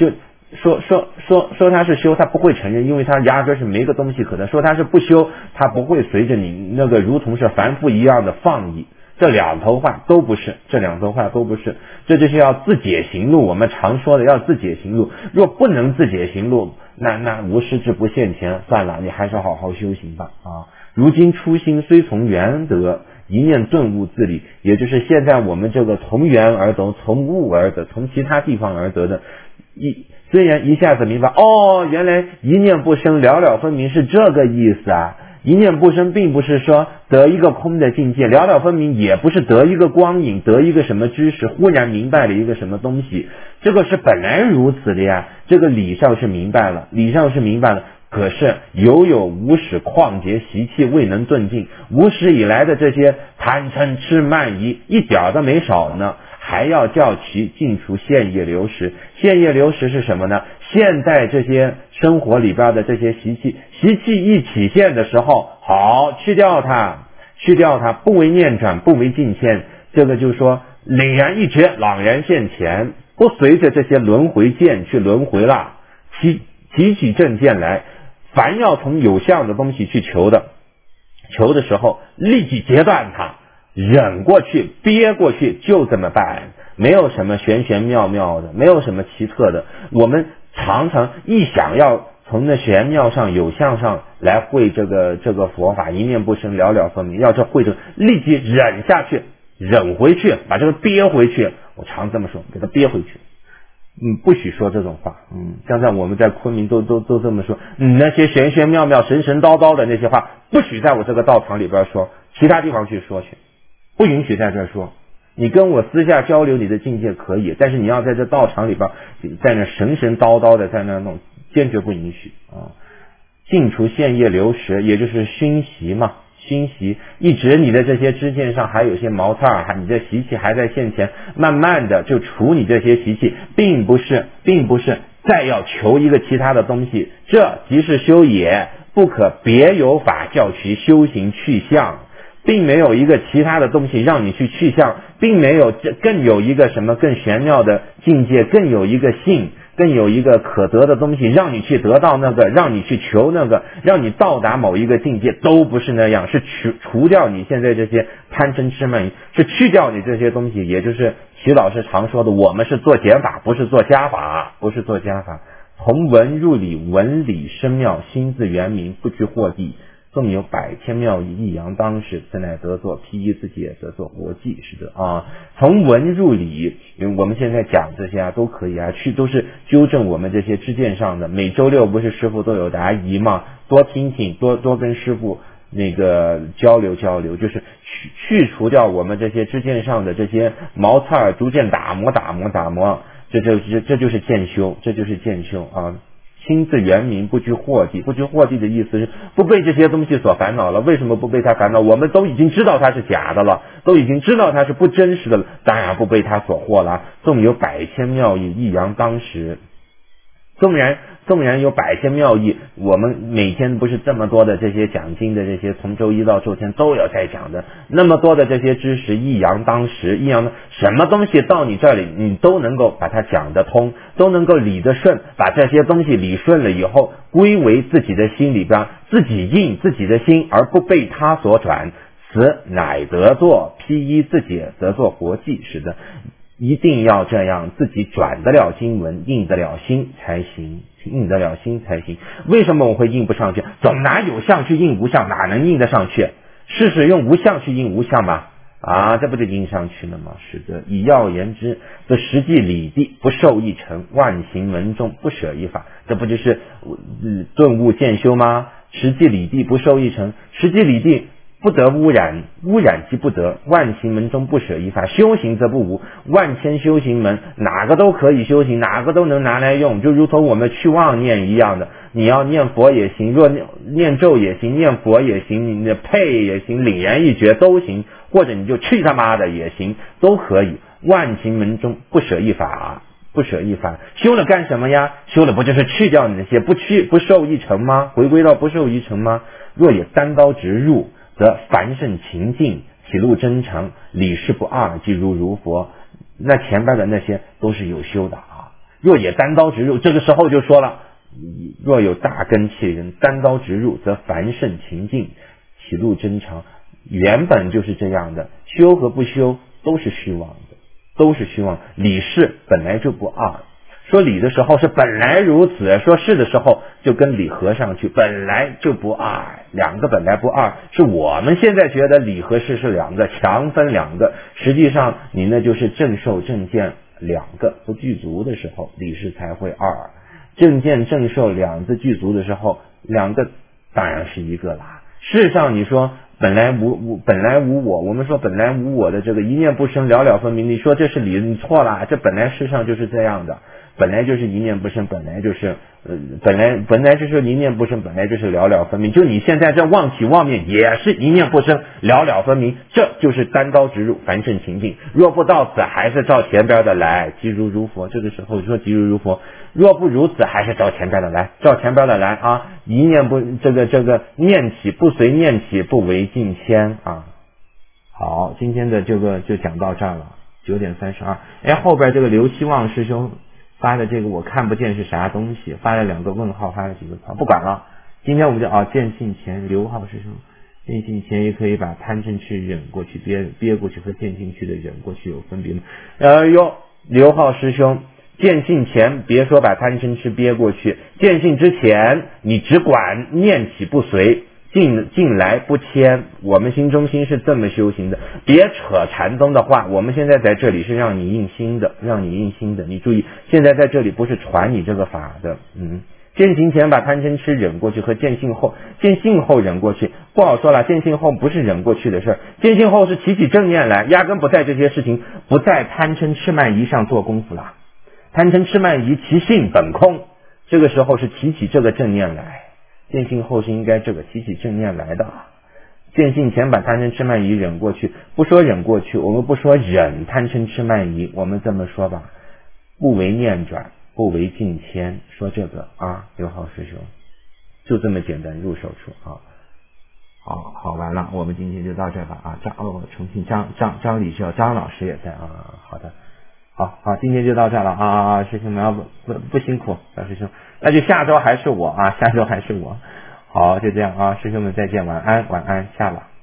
A: 说他是修，他不会承认，因为他压根是没个东西可得。说他是不修，他不会随着你那个如同是凡夫一样的放逸。这两头话都不是，这就是要自解行路。我们常说的要自解行路，若不能自解行路，那无师智不现前，算了，你还是好好修行吧啊！如今初心虽从缘得， 一念顿悟自理，也就是现在我们这个从缘而得，从悟而得，从其他地方而得的，虽然一下子明白，原来一念不生，了了分明是这个意思啊。一念不生并不是说得一个空的境界，了了分明也不是得一个光影，得一个什么知识，忽然明白了一个什么东西，这个是本来如此的呀。这个理上是明白了，可是有无始旷劫习气未能顿尽，无始以来的这些贪嗔痴慢疑一点都没少呢，还要叫其尽除现业流失。现业流失是什么呢？现在这些生活里边的这些习气一起现的时候，好，去掉它，不为念转，不为境迁，这个就是说凛然一觉，朗然现前，不随着这些轮回见去轮回了，提起正见来，凡要从有相的东西去求的时候，立即截断它，忍过去，憋过去，就这么办，没有什么玄玄妙妙的，没有什么奇特的。我们常常一想要从那玄妙上有相上来会这个佛法，一念不生，了了分明，要这会这立即忍下去，忍回去，把这个憋回去。我常这么说，给它憋回去。不许说这种话。刚才我们在昆明都这么说，那些玄玄妙妙神神叨叨的那些话，不许在我这个道场里边说，其他地方去说去，不允许在这说。你跟我私下交流你的境界可以，但是你要在这道场里边在那神神叨叨的在那弄，坚决不允许啊！尽除现业流失，也就是熏习嘛，一直你的这些支见上还有些毛刺儿，你的习气还在现前，慢慢的就除你这些习气，并不是再要求一个其他的东西，这即是修也，不可别有法叫其修行去向，并没有一个其他的东西让你去向，并没有更有一个什么更玄妙的境界，更有一个性，更有一个可得的东西让你去得到那个，让你去求那个，让你到达某一个境界，都不是那样，是除掉你现在这些贪嗔痴慢疑，是去掉你这些东西。也就是齐老师常说的，我们是做减法，不是做加法。从文入理，文理深妙，心自圆明，不拘惑地，纵有百千妙义，抑扬当时，此乃得作披衣自解，得作活计。是的啊，从文入理，因为我们现在讲这些都可以都是纠正我们这些知见上的。每周六不是师父都有答疑吗？多听听，多跟师父那个交流，就是去除掉我们这些知见上的这些毛刺儿，逐渐打磨，这就是渐修，啊。心自圆明，不拘惑地。不拘惑地的意思是不被这些东西所烦恼了。为什么不被它烦恼？我们都已经知道它是假的了，都已经知道它是不真实的了，当然不被它所惑了。纵有百千妙义，抑扬当时。纵然有百千妙义，我们每天不是这么多的这些讲经的这些，从周一到周天都有在讲的，那么多的这些知识，抑扬当时，什么东西到你这里，你都能够把它讲得通，都能够理得顺，把这些东西理顺了以后，归为自己的心里边，自己应自己的心，而不被他所转，此乃得作披衣自解，得作活计。是的，一定要这样，自己转得了经文，应得了心才行。为什么我会应不上去？总拿有相去应无相，哪能应得上去？试试用无相去应无相吗？这不就应上去了吗？是的，以要言之，则实际理地不受一成，万行门中不舍一法，这不就是顿悟渐修吗？实际理地不受一成，实际理地不得污染，污染即不得。万行门中不舍一法，修行则不无。万千修行门，哪个都可以修行，哪个都能拿来用，就如同我们去妄念一样的。你要念佛也行，若念咒也行，念佛也行，你的配也行，凛然一觉都行，或者你就去他妈的也行，都可以。万行门中不舍一法，修了干什么呀？修了不就是去掉你那些不受一成吗？回归到不受一成吗？若也单刀直入，则凡圣情境，体露真诚，理事不二，即如佛。那前边的那些都是有修的若也单刀直入，这个时候就说了，若有大根器人单刀直入，则凡圣情境，体露真诚。原本就是这样的，修和不修都是虚妄的，理事本来就不二。 说理的时候是本来如此，说是的时候就跟理合上去，本来就不二，两个本来不二，是我们现在觉得理和事是两个，强分两个，实际上你那就是正受正见两个不具足的时候，理事才会二。正见正受两字具足的时候，两个当然是一个啦。事实上你说本来无我，我们说本来无我的这个一念不生了了分明，你说这是理，你错了，这本来事实上就是这样的，本来就是一念不生，本来就是本来就是一念不生，本来就是了了分明。就你现在这妄起妄灭也是一念不生，了了分明，这就是单刀直入，凡圣情境。若不到此，还是照前边的来，即如佛。这个时候说即如佛，若不如此，还是照前边的来，照前边的来啊！一念不这个念起不随念起，不为境迁啊。好，今天的这个就讲到这儿了，9:32。哎，后边这个刘希望师兄发的这个我看不见是啥东西，发了2个问号，发了几个号，不管了。今天我们就见性前刘浩师兄，见性前也可以把贪嗔痴忍过去憋过去和见性去的忍过去有分别吗？刘浩师兄，见性前别说把贪嗔痴憋过去，见性之前你只管念起不随，进来不迁。我们心中心是这么修行的，别扯禅宗的话，我们现在在这里是让你印心的，你注意，现在在这里不是传你这个法的。见性前把贪嗔痴忍过去和见性后忍过去不好说了，见性后不是忍过去的事儿，见性后是起正念来，压根不在这些事情，不在贪嗔痴慢疑上做功夫了。贪嗔痴慢疑其性本空，这个时候是起这个正念来，见性后是应该这个起正念来的。见性前把贪嗔痴慢疑忍过去，不说忍过去，我们不说忍贪嗔痴慢疑，我们这么说吧，不为念转，不为境迁，说这个啊，刘浩师兄，就这么简单入手处啊。好，完了，我们今天就到这吧啊。重庆张理教张老师也在啊。好的，好，今天就到这了啊，师兄们不辛苦，小师兄，那就下周还是我啊，好，就这样啊，师兄们再见，晚安，下了。